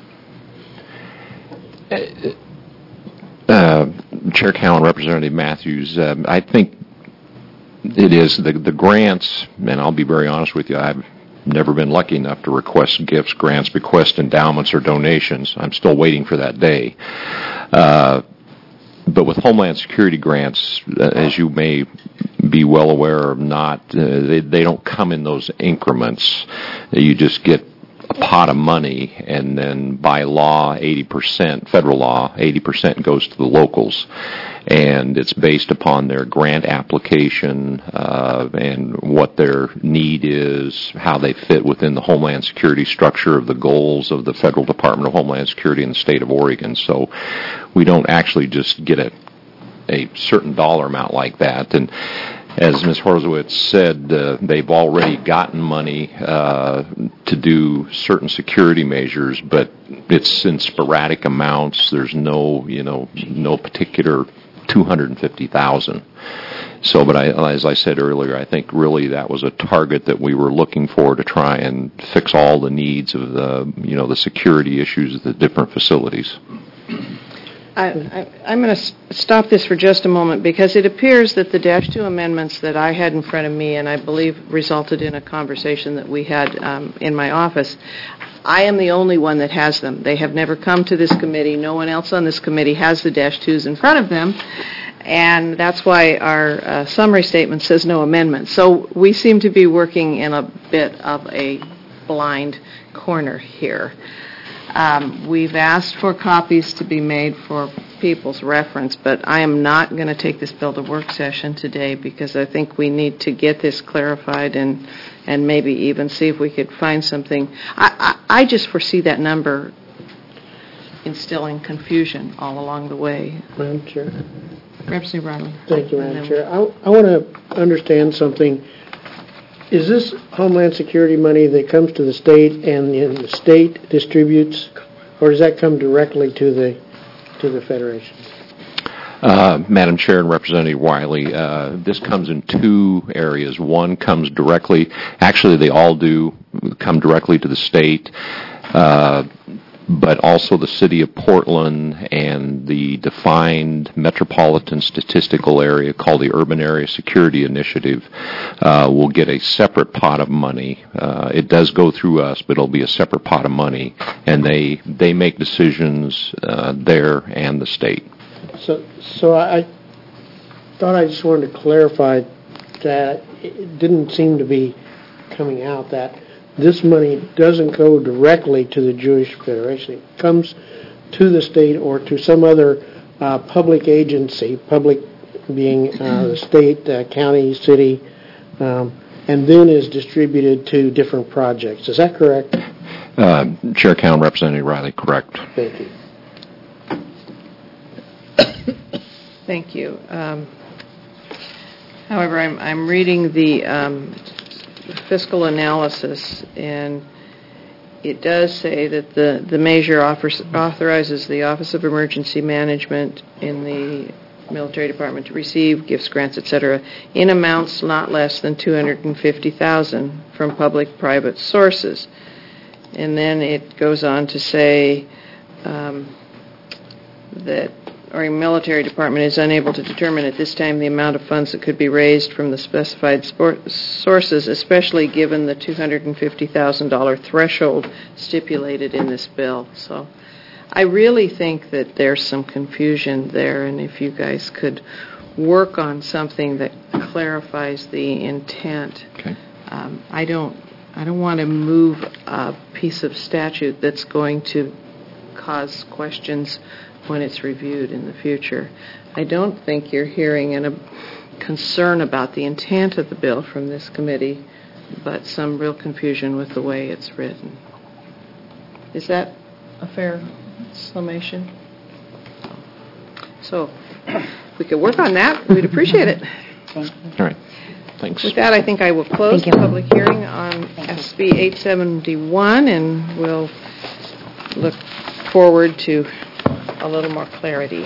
Uh, Chair Cowan, Representative Matthews, uh, I think it is the the grants, and I'll be very honest with you, I've never been lucky enough to request gifts, grants, bequests, endowments, or donations. I'm still waiting for that day. Uh, but with Homeland Security grants, uh, as you may be well aware or not, uh, they, they don't come in those increments. You just get a pot of money, and then by law, eighty percent, federal law, eighty percent goes to the locals. And it's based upon their grant application uh, and what their need is, how they fit within the Homeland Security structure of the goals of the Federal Department of Homeland Security in the state of Oregon. So we don't actually just get a, a certain dollar amount like that. And as Miz Horsowitz said, uh, they've already gotten money uh, to do certain security measures, but it's in sporadic amounts. There's no, you know, no particular two hundred fifty thousand. So, but I, as I said earlier, I think really that was a target that we were looking for to try and fix all the needs of the, you know, the security issues at the different facilities. I, I, I'm going to stop this for just a moment because it appears that the Dash two amendments that I had in front of me, and I believe resulted in a conversation that we had um, in my office, I am the only one that has them. They have never come to this committee. No one else on this committee has the Dash twos in front of them, and that's why our uh, summary statement says no amendments. So we seem to be working in a bit of a blind corner here. Um, we've asked for copies to be made for people's reference, but I am not going to take this bill to work session today because I think we need to get this clarified and and maybe even see if we could find something. I, I, I just foresee that number instilling confusion all along the way. Madam Chair. Representative Riley. Thank you, Madam Chair. I, I want to understand something. Is this Homeland Security money that comes to the state and, and the state distributes, or does that come directly to the to the Federation? Uh, Madam Chair and Representative Wiley, uh, this comes in two areas. One comes directly, actually they all do come directly to the state, uh, but also the City of Portland and the defined metropolitan statistical area called the Urban Area Security Initiative uh, will get a separate pot of money. Uh, it does go through us, but it'll be a separate pot of money, and they they make decisions uh, there and the state. So, so I thought I just wanted to clarify that it didn't seem to be coming out that this money doesn't go directly to the Jewish Federation. It comes to the state or to some other uh, public agency, public being uh, the state, uh, county, city, um, and then is distributed to different projects. Is that correct? Uh, Chair Count, Representative Riley, correct. Thank you. Thank you. Um, however, I'm, I'm reading the um, fiscal analysis, and it does say that the, the measure offers, authorizes the Office of Emergency Management in the Military Department to receive gifts, grants, et cetera, in amounts not less than two hundred fifty thousand dollars from public-private sources. And then it goes on to say um, that our military department is unable to determine at this time the amount of funds that could be raised from the specified sport sources, especially given the two hundred fifty thousand dollars threshold stipulated in this bill. So I really think that there's some confusion there, and if you guys could work on something that clarifies the intent. Okay. Um, I don't I don't want to move a piece of statute that's going to cause questions when it's reviewed in the future. I don't think you're hearing a concern about the intent of the bill from this committee, but some real confusion with the way it's written. Is that a fair summation? So, if we could work on that, we'd appreciate it. All right. Thanks. With that, I think I will close the public hearing on S B eight seventy-one, and we'll look forward to a little more clarity.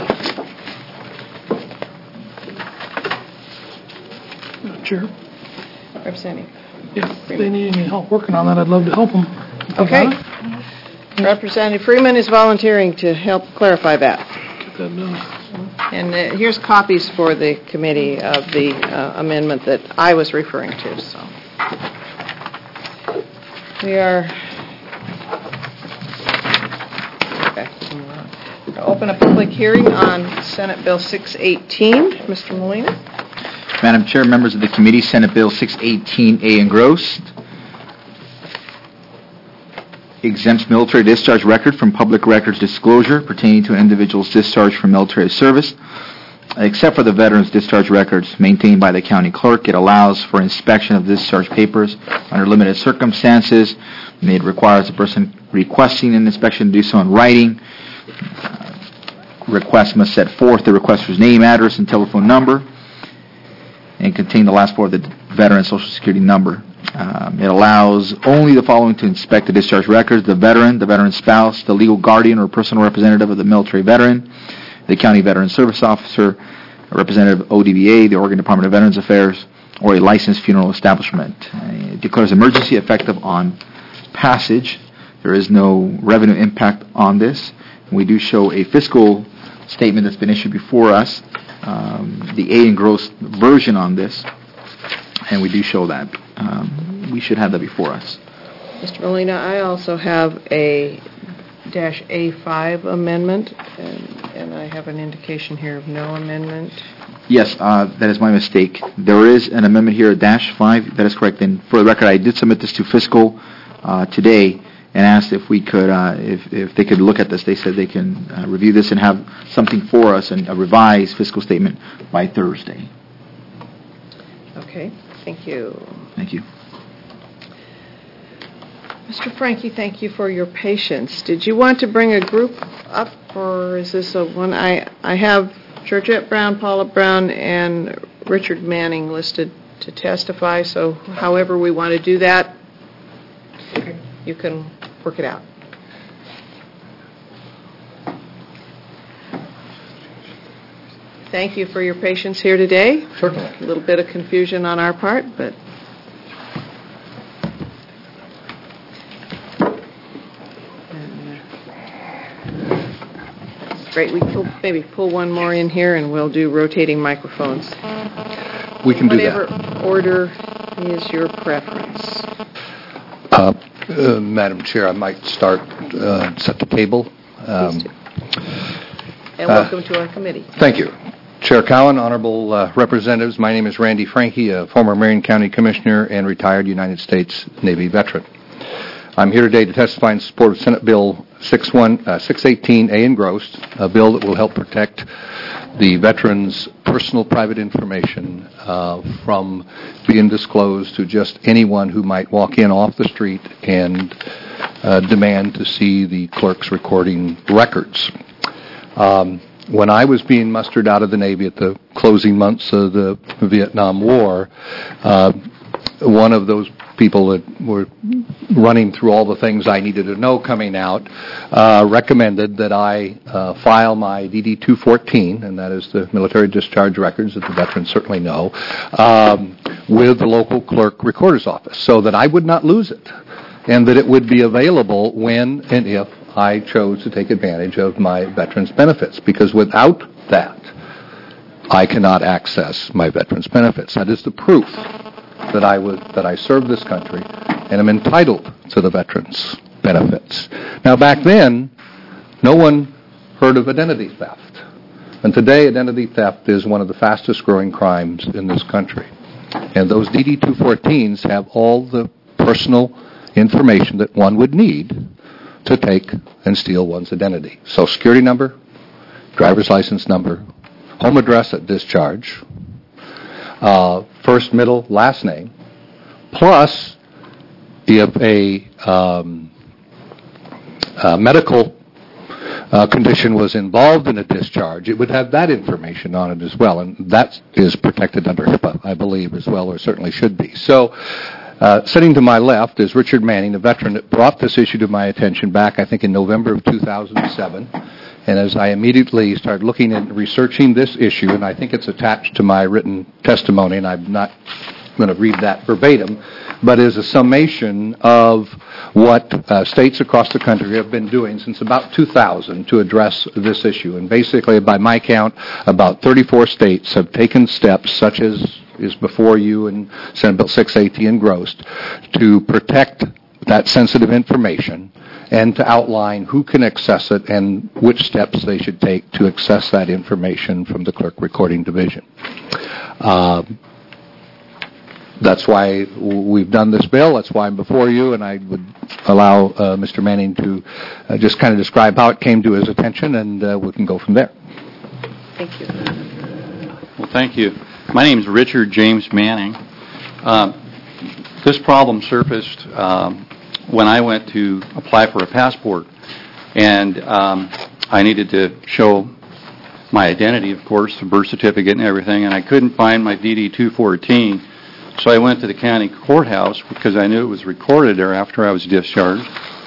Chair. Representative. If they need any help working on that, I'd love to help them. Okay. Representative Freeman is volunteering to help clarify that. Get that done. And uh, here's copies for the committee of the uh, amendment that I was referring to. So we are okay. We're going to open a public hearing on Senate Bill six eighteen. Mister Molina. Madam Chair, members of the committee, Senate Bill six eighteen A engrossed exempts military discharge record from public records disclosure pertaining to an individual's discharge from military service. Except for the veteran's discharge records maintained by the county clerk, it allows for inspection of discharge papers under limited circumstances. And it requires the person requesting an inspection to do so in writing. Uh, request must set forth the requester's name, address, and telephone number, and contain the last four of the veteran's Social Security number. Um, it allows only the following to inspect the discharge records: the veteran, the veteran's spouse, the legal guardian or personal representative of the military veteran, the county veteran service officer, a representative of O D V A, the Oregon Department of Veterans Affairs, or a licensed funeral establishment. Uh, it declares emergency effective on passage. There is no revenue impact on this. We do show a fiscal statement that's been issued before us, um, the A engrossed version on this, and we do show that. Um, we should have that before us. Mister Molina, I also have a dash A five amendment, and, and I have an indication here of no amendment. Yes, uh, that is my mistake. There is an amendment here, dash five. That is correct. And for the record, I did submit this to fiscal uh, today and asked if we could, uh, if if they could look at this. They said they can uh, review this and have something for us and a revised fiscal statement by Thursday. Okay, thank you. Thank you. Mister Frankie, thank you for your patience. Did you want to bring a group up, or is this a one? I I have Georgette Brown, Paula Brown, and Richard Manning listed to testify, so however we want to do that, you can work it out. Thank you for your patience here today. Certainly. A little bit of confusion on our part, but great. We can maybe pull one more in here, and we'll do rotating microphones. We can do Whatever that. order is your preference. Uh, uh, Madam Chair, I might start, uh, set the table. Um, And welcome to our committee. Thank you. Chair Cowan, honorable uh, representatives, my name is Randy Frankie, a former Marion County Commissioner and retired United States Navy veteran. I'm here today to testify in support of Senate Bill six eighteen A engrossed, a bill that will help protect the veterans' personal private information uh, from being disclosed to just anyone who might walk in off the street and uh, demand to see the clerk's recording records. Um, when I was being mustered out of the Navy at the closing months of the Vietnam War, uh, one of those people that were running through all the things I needed to know coming out uh, recommended that I uh, file my D D two fourteen, and that is the military discharge records that the veterans certainly know, um, with the local clerk recorder's office so that I would not lose it and that it would be available when and if I chose to take advantage of my veterans' benefits, because without that, I cannot access my veterans' benefits. That is the proof that I was that I served this country and am entitled to the veterans' benefits. Now, back then, no one heard of identity theft, and today, identity theft is one of the fastest-growing crimes in this country. And those D D two fourteens have all the personal information that one would need to take and steal one's identity. Social Security number, driver's license number, home address at discharge, uh, first, middle, last name, plus if a, um, a medical uh, condition was involved in a discharge, it would have that information on it as well, and that is protected under HIPAA, I believe, as well, or certainly should be. So, Uh, sitting to my left is Richard Manning, a veteran that brought this issue to my attention back, I think, in November of two thousand seven. And as I immediately started looking and researching this issue, and I think it's attached to my written testimony, and I'm not going to read that verbatim, but is a summation of what uh, states across the country have been doing since about two thousand to address this issue. And basically, by my count, about thirty-four states have taken steps, such as is before you in Senate Bill six eighteen engrossed, to protect that sensitive information and to outline who can access it and which steps they should take to access that information from the Clerk Recording Division. Uh, that's why we've done this bill. That's why I'm before you, and I would allow uh, Mister Manning to uh, just kind of describe how it came to his attention, and uh, we can go from there. Thank you. Well, thank you. My name is Richard James Manning. Um, this problem surfaced um, when I went to apply for a passport, and um, I needed to show my identity, of course, the birth certificate and everything, and I couldn't find my D D two fourteen, so I went to the county courthouse because I knew it was recorded there after I was discharged,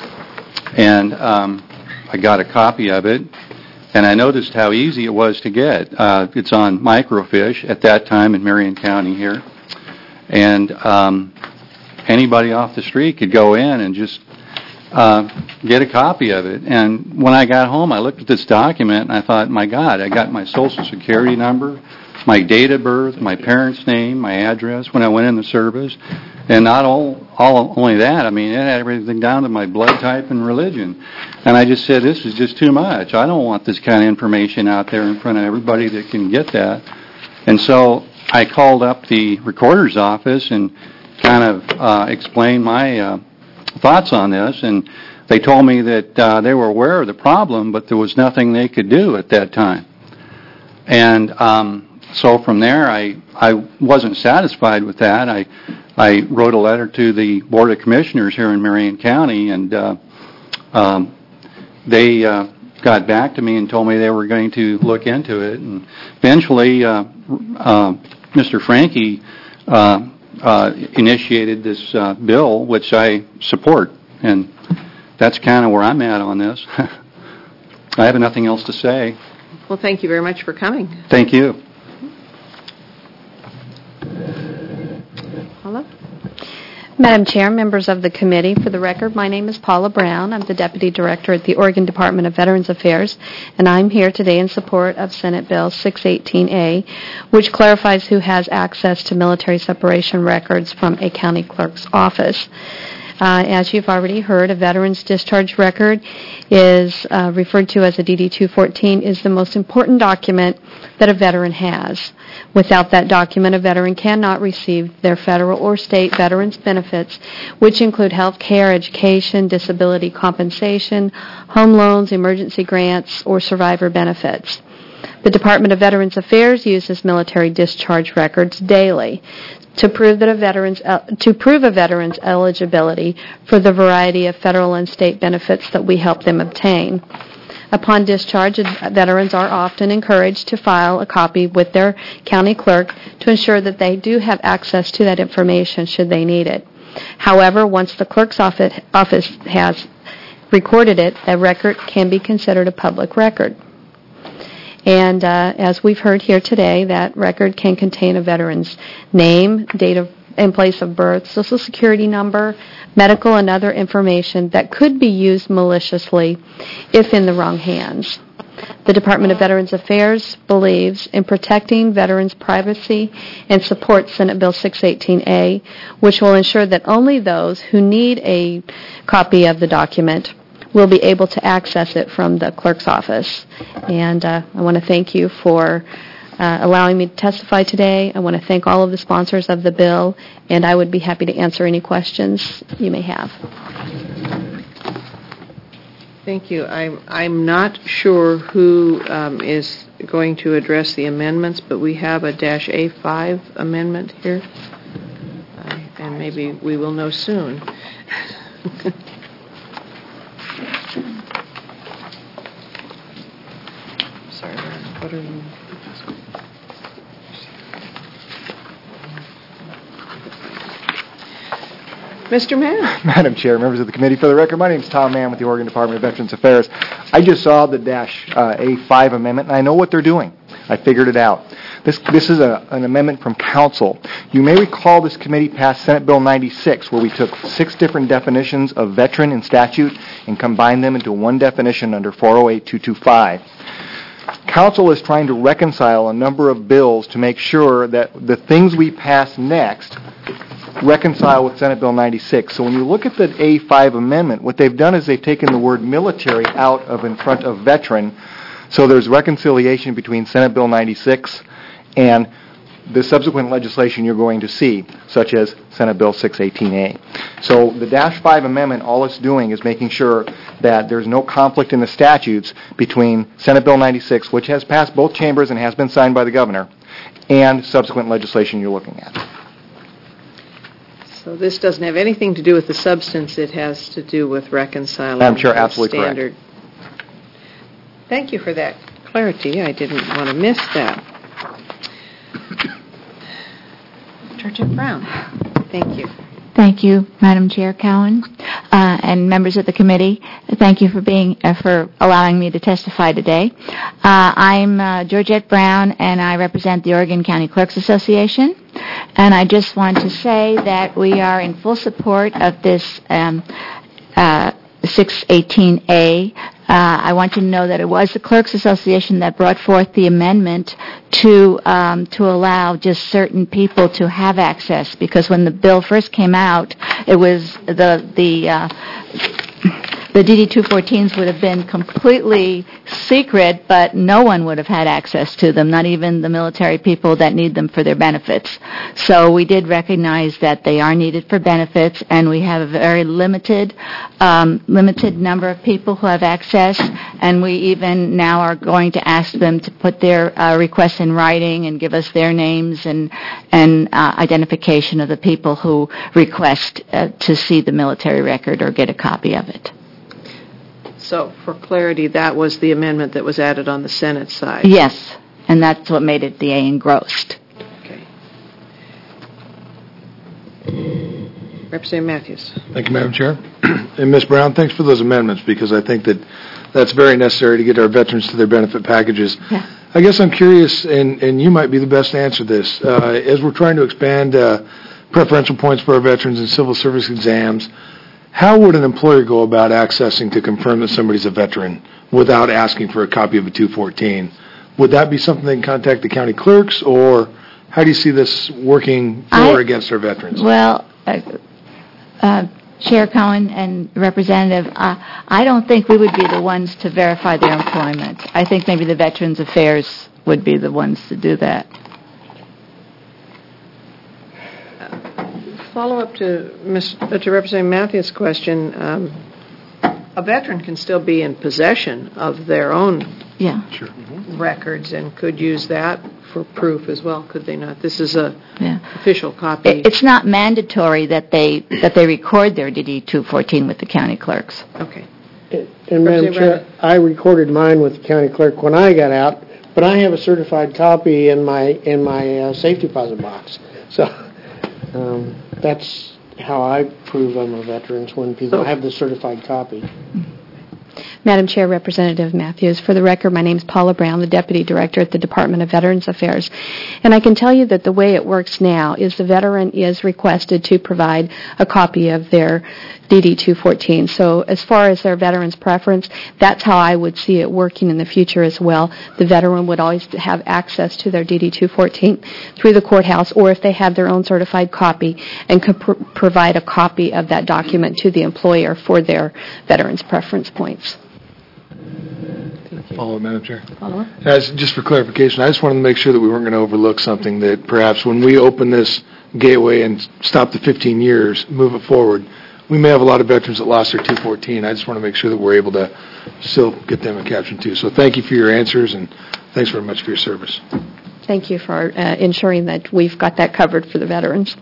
and um, I got a copy of it. And I noticed how easy it was to get. Uh, it's on microfiche at that time in Marion County here. And um, anybody off the street could go in and just uh, get a copy of it. And when I got home, I looked at this document, and I thought, my God, I got my Social Security number, my date of birth, my parents' name, my address when I went in the service. And not all, all only that, I mean, it had everything down to my blood type and religion. And I just said, this is just too much. I don't want this kind of information out there in front of everybody that can get that. And so I called up the recorder's office and kind of uh, explained my uh, thoughts on this. And they told me that uh, they were aware of the problem, but there was nothing they could do at that time. And um, so from there, I, I wasn't satisfied with that. I I wrote a letter to the Board of Commissioners here in Marion County, and uh, um, they uh, got back to me and told me they were going to look into it. And eventually, uh, uh, Mister Franke uh, uh, initiated this uh, bill, which I support, and that's kind of where I'm at on this. I have nothing else to say. Well, thank you very much for coming. Thank you. Paula? Madam Chair, members of the committee, for the record, my name is Paula Brown. I'm the Deputy Director at the Oregon Department of Veterans Affairs, and I'm here today in support of Senate Bill six eighteen A, which clarifies who has access to military separation records from a county clerk's office. Uh, as you've already heard, a veteran's discharge record is uh, referred to as a D D two fourteen, is the most important document that a veteran has. Without that document, a veteran cannot receive their federal or state veterans benefits, which include health care, education, disability compensation, home loans, emergency grants, or survivor benefits. The Department of Veterans Affairs uses military discharge records daily to prove that a veteran's uh, to prove a veteran's eligibility for the variety of federal and state benefits that we help them obtain. Upon discharge, veterans are often encouraged to file a copy with their county clerk to ensure that they do have access to that information should they need it. However, once the clerk's office, office has recorded it, a record can be considered a public record. And uh, as we've heard here today, that record can contain a veteran's name, date of and place of birth, Social Security number, medical and other information that could be used maliciously if in the wrong hands. The Department of Veterans Affairs believes in protecting veterans' privacy and supports Senate Bill six eighteen A, which will ensure that only those who need a copy of the document will be able to access it from the clerk's office. And uh, I want to thank you for uh, allowing me to testify today. I want to thank all of the sponsors of the bill, and I would be happy to answer any questions you may have. Thank you. I'm, I'm not sure who um, is going to address the amendments, but we have a dash A five amendment here, uh, and maybe we will know soon. Sorry, what are you? Mister Mann. Madam Chair, members of the committee, for the record, my name is Tom Mann with the Oregon Department of Veterans Affairs. I just saw the dash uh, A five amendment, and I know what they're doing. I figured it out. This this is a, an amendment from council. You may recall this committee passed Senate Bill ninety-six, where we took six different definitions of veteran in statute and combined them into one definition under four oh eight two twenty-five. Council is trying to reconcile a number of bills to make sure that the things we pass next reconcile with Senate Bill ninety-six. So when you look at the A five amendment, what they've done is they've taken the word military out of in front of veteran. So there's reconciliation between Senate Bill ninety-six and the subsequent legislation you're going to see, such as Senate Bill six eighteen A. So the dash five amendment, all it's doing is making sure that there's no conflict in the statutes between Senate Bill ninety-six, which has passed both chambers and has been signed by the governor, and subsequent legislation you're looking at. So this doesn't have anything to do with the substance. It has to do with reconciling. Madam Chair, the absolutely standard. correct. Thank you for that clarity. I didn't want to miss that. Georgette Brown. Thank you. Thank you, Madam Chair Cowan, uh, and members of the committee. Thank you for being uh, for allowing me to testify today. Uh, I'm uh, Georgette Brown, and I represent the Oregon County Clerks Association. And I just want to say that we are in full support of this um, uh, six eighteen A. Uh, I want you to know that it was the Clerks Association that brought forth the amendment to um, to allow just certain people to have access, because when the bill first came out, it was the the uh, the D D two fourteens would have been completely secret, but no one would have had access to them, not even the military people that need them for their benefits. So we did recognize that they are needed for benefits, and we have a very limited um, limited number of people who have access, and we even now are going to ask them to put their uh, requests in writing and give us their names and, and uh, identification of the people who request uh, to see the military record or get a copy of it. So, for clarity, that was the amendment that was added on the Senate side? Yes, and that's what made it the A engrossed. Okay. Representative Matthews. Thank you, Madam Chair. And Miz Brown, thanks for those amendments, because I think that that's very necessary to get our veterans to their benefit packages. Yeah. I guess I'm curious, and, and you might be the best to answer this. Uh, as we're trying to expand uh, preferential points for our veterans in civil service exams, how would an employer go about accessing to confirm that somebody's a veteran without asking for a copy of a two fourteen? Would that be something they can contact the county clerks, or how do you see this working for I, or against our veterans? Well, uh, uh, Chair Cohen and Representative, uh, I don't think we would be the ones to verify their employment. I think maybe the Veterans Affairs would be the ones to do that. Follow-up to, Miz uh, to Representative Matthews' question, um, a veteran can still be in possession of their own yeah. sure. records and could use that for proof as well, could they not? This is a yeah. official copy. It, it's not mandatory that they that they record their D D two fourteen with the county clerks. Okay. And, and Madam Chair, I recorded mine with the county clerk when I got out, but I have a certified copy in my in my uh, safe deposit box. So um, that's how I prove I'm a veteran, when people have the certified copy. Madam Chair, Representative Matthews, for the record, my name is Paula Brown, the Deputy Director at the Department of Veterans Affairs. And I can tell you that the way it works now is the veteran is requested to provide a copy of their D D two fourteen. So as far as their veteran's preference, that's how I would see it working in the future as well. The veteran would always have access to their D D two fourteen through the courthouse, or if they have their own certified copy, and could pr- provide a copy of that document to the employer for their veteran's preference points. Follow up, Madam Chair. Follow up. As, just for clarification, I just wanted to make sure that we weren't going to overlook something, that perhaps when we open this gateway and stop the fifteen years, move it forward, we may have a lot of veterans that lost their two fourteen. I just want to make sure that we're able to still get them a caption too. So thank you for your answers, and thanks very much for your service. Thank you for uh, ensuring that we've got that covered for the veterans.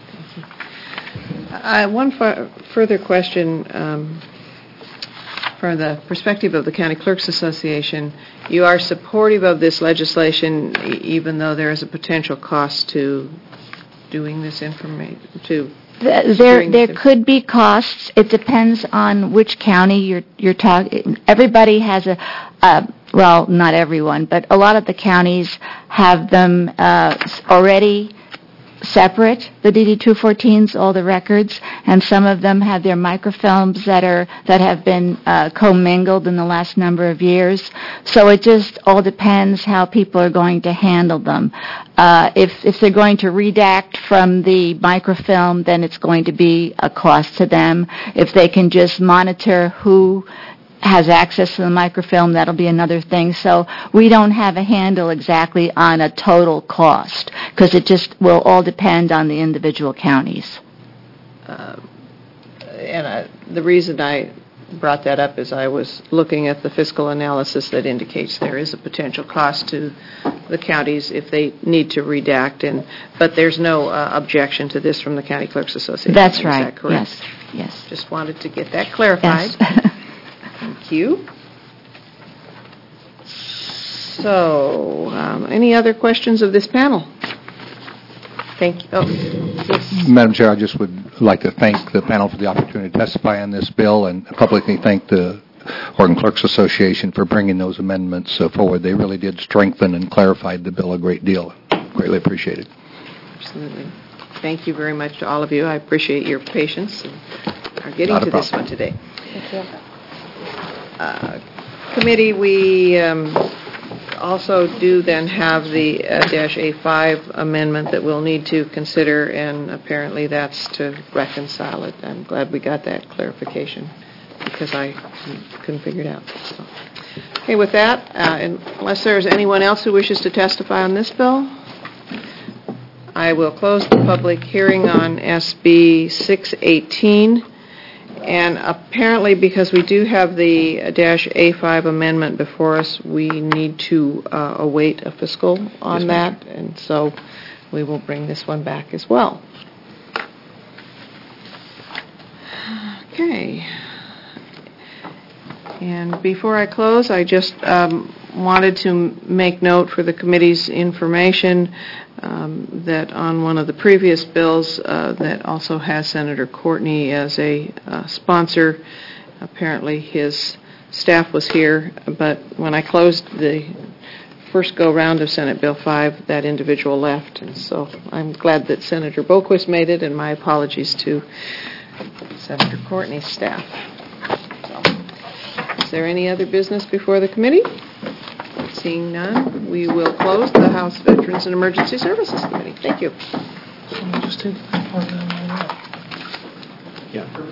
Uh, one f- further question. Um, From the perspective of the County Clerks Association, you are supportive of this legislation, e- even though there is a potential cost to doing this information, to There, there could be costs. It depends on which county you're you're talking. Everybody has a, uh, well, not everyone, but a lot of the counties have them uh, already separate, the D D two fourteens, all the records, and some of them have their microfilms that are that have been uh, commingled in the last number of years. So it just all depends how people are going to handle them. Uh, if if they're going to redact from the microfilm, then it's going to be a cost to them. If they can just monitor who has access to the microfilm, that'll be another thing. So we don't have a handle exactly on a total cost, because it just will all depend on the individual counties. Uh, and I, the reason I brought that up is I was looking at the fiscal analysis that indicates there is a potential cost to the counties if they need to redact, and but there's no uh, objection to this from the County Clerks Association. That's is right. That correct? Yes. Yes. Just wanted to get that clarified. Yes. Thank you. So, um, any other questions of this panel? Thank you. Oh, yes. Madam Chair, I just would like to thank the panel for the opportunity to testify on this bill, and publicly thank the Oregon Clerks Association for bringing those amendments uh, forward. They really did strengthen and clarified the bill a great deal. Greatly appreciated. Absolutely. Thank you very much to all of you. I appreciate your patience and are getting Not a to this problem. one today. Uh, Committee, we um, also do then have the uh, dash A five amendment that we'll need to consider, and apparently that's to reconcile it. I'm glad we got that clarification because I couldn't figure it out. So. Okay, with that, uh, unless there's anyone else who wishes to testify on this bill, I will close the public hearing on S B six eighteen. And apparently, because we do have the dash A five amendment before us, we need to uh, await a fiscal on Yes, that, and so we will bring this one back as well. Okay. And before I close, I just um, wanted to make note for the committee's information um, that on one of the previous bills uh, that also has Senator Courtney as a uh, sponsor, apparently his staff was here, but when I closed the first go-round of Senate Bill five, that individual left, and so I'm glad that Senator Boquist made it, and my apologies to Senator Courtney's staff. So, is there any other business before the committee? Seeing none, we will close the House Veterans and Emergency Services Committee. Thank you. So we just take that part down right now. Yeah.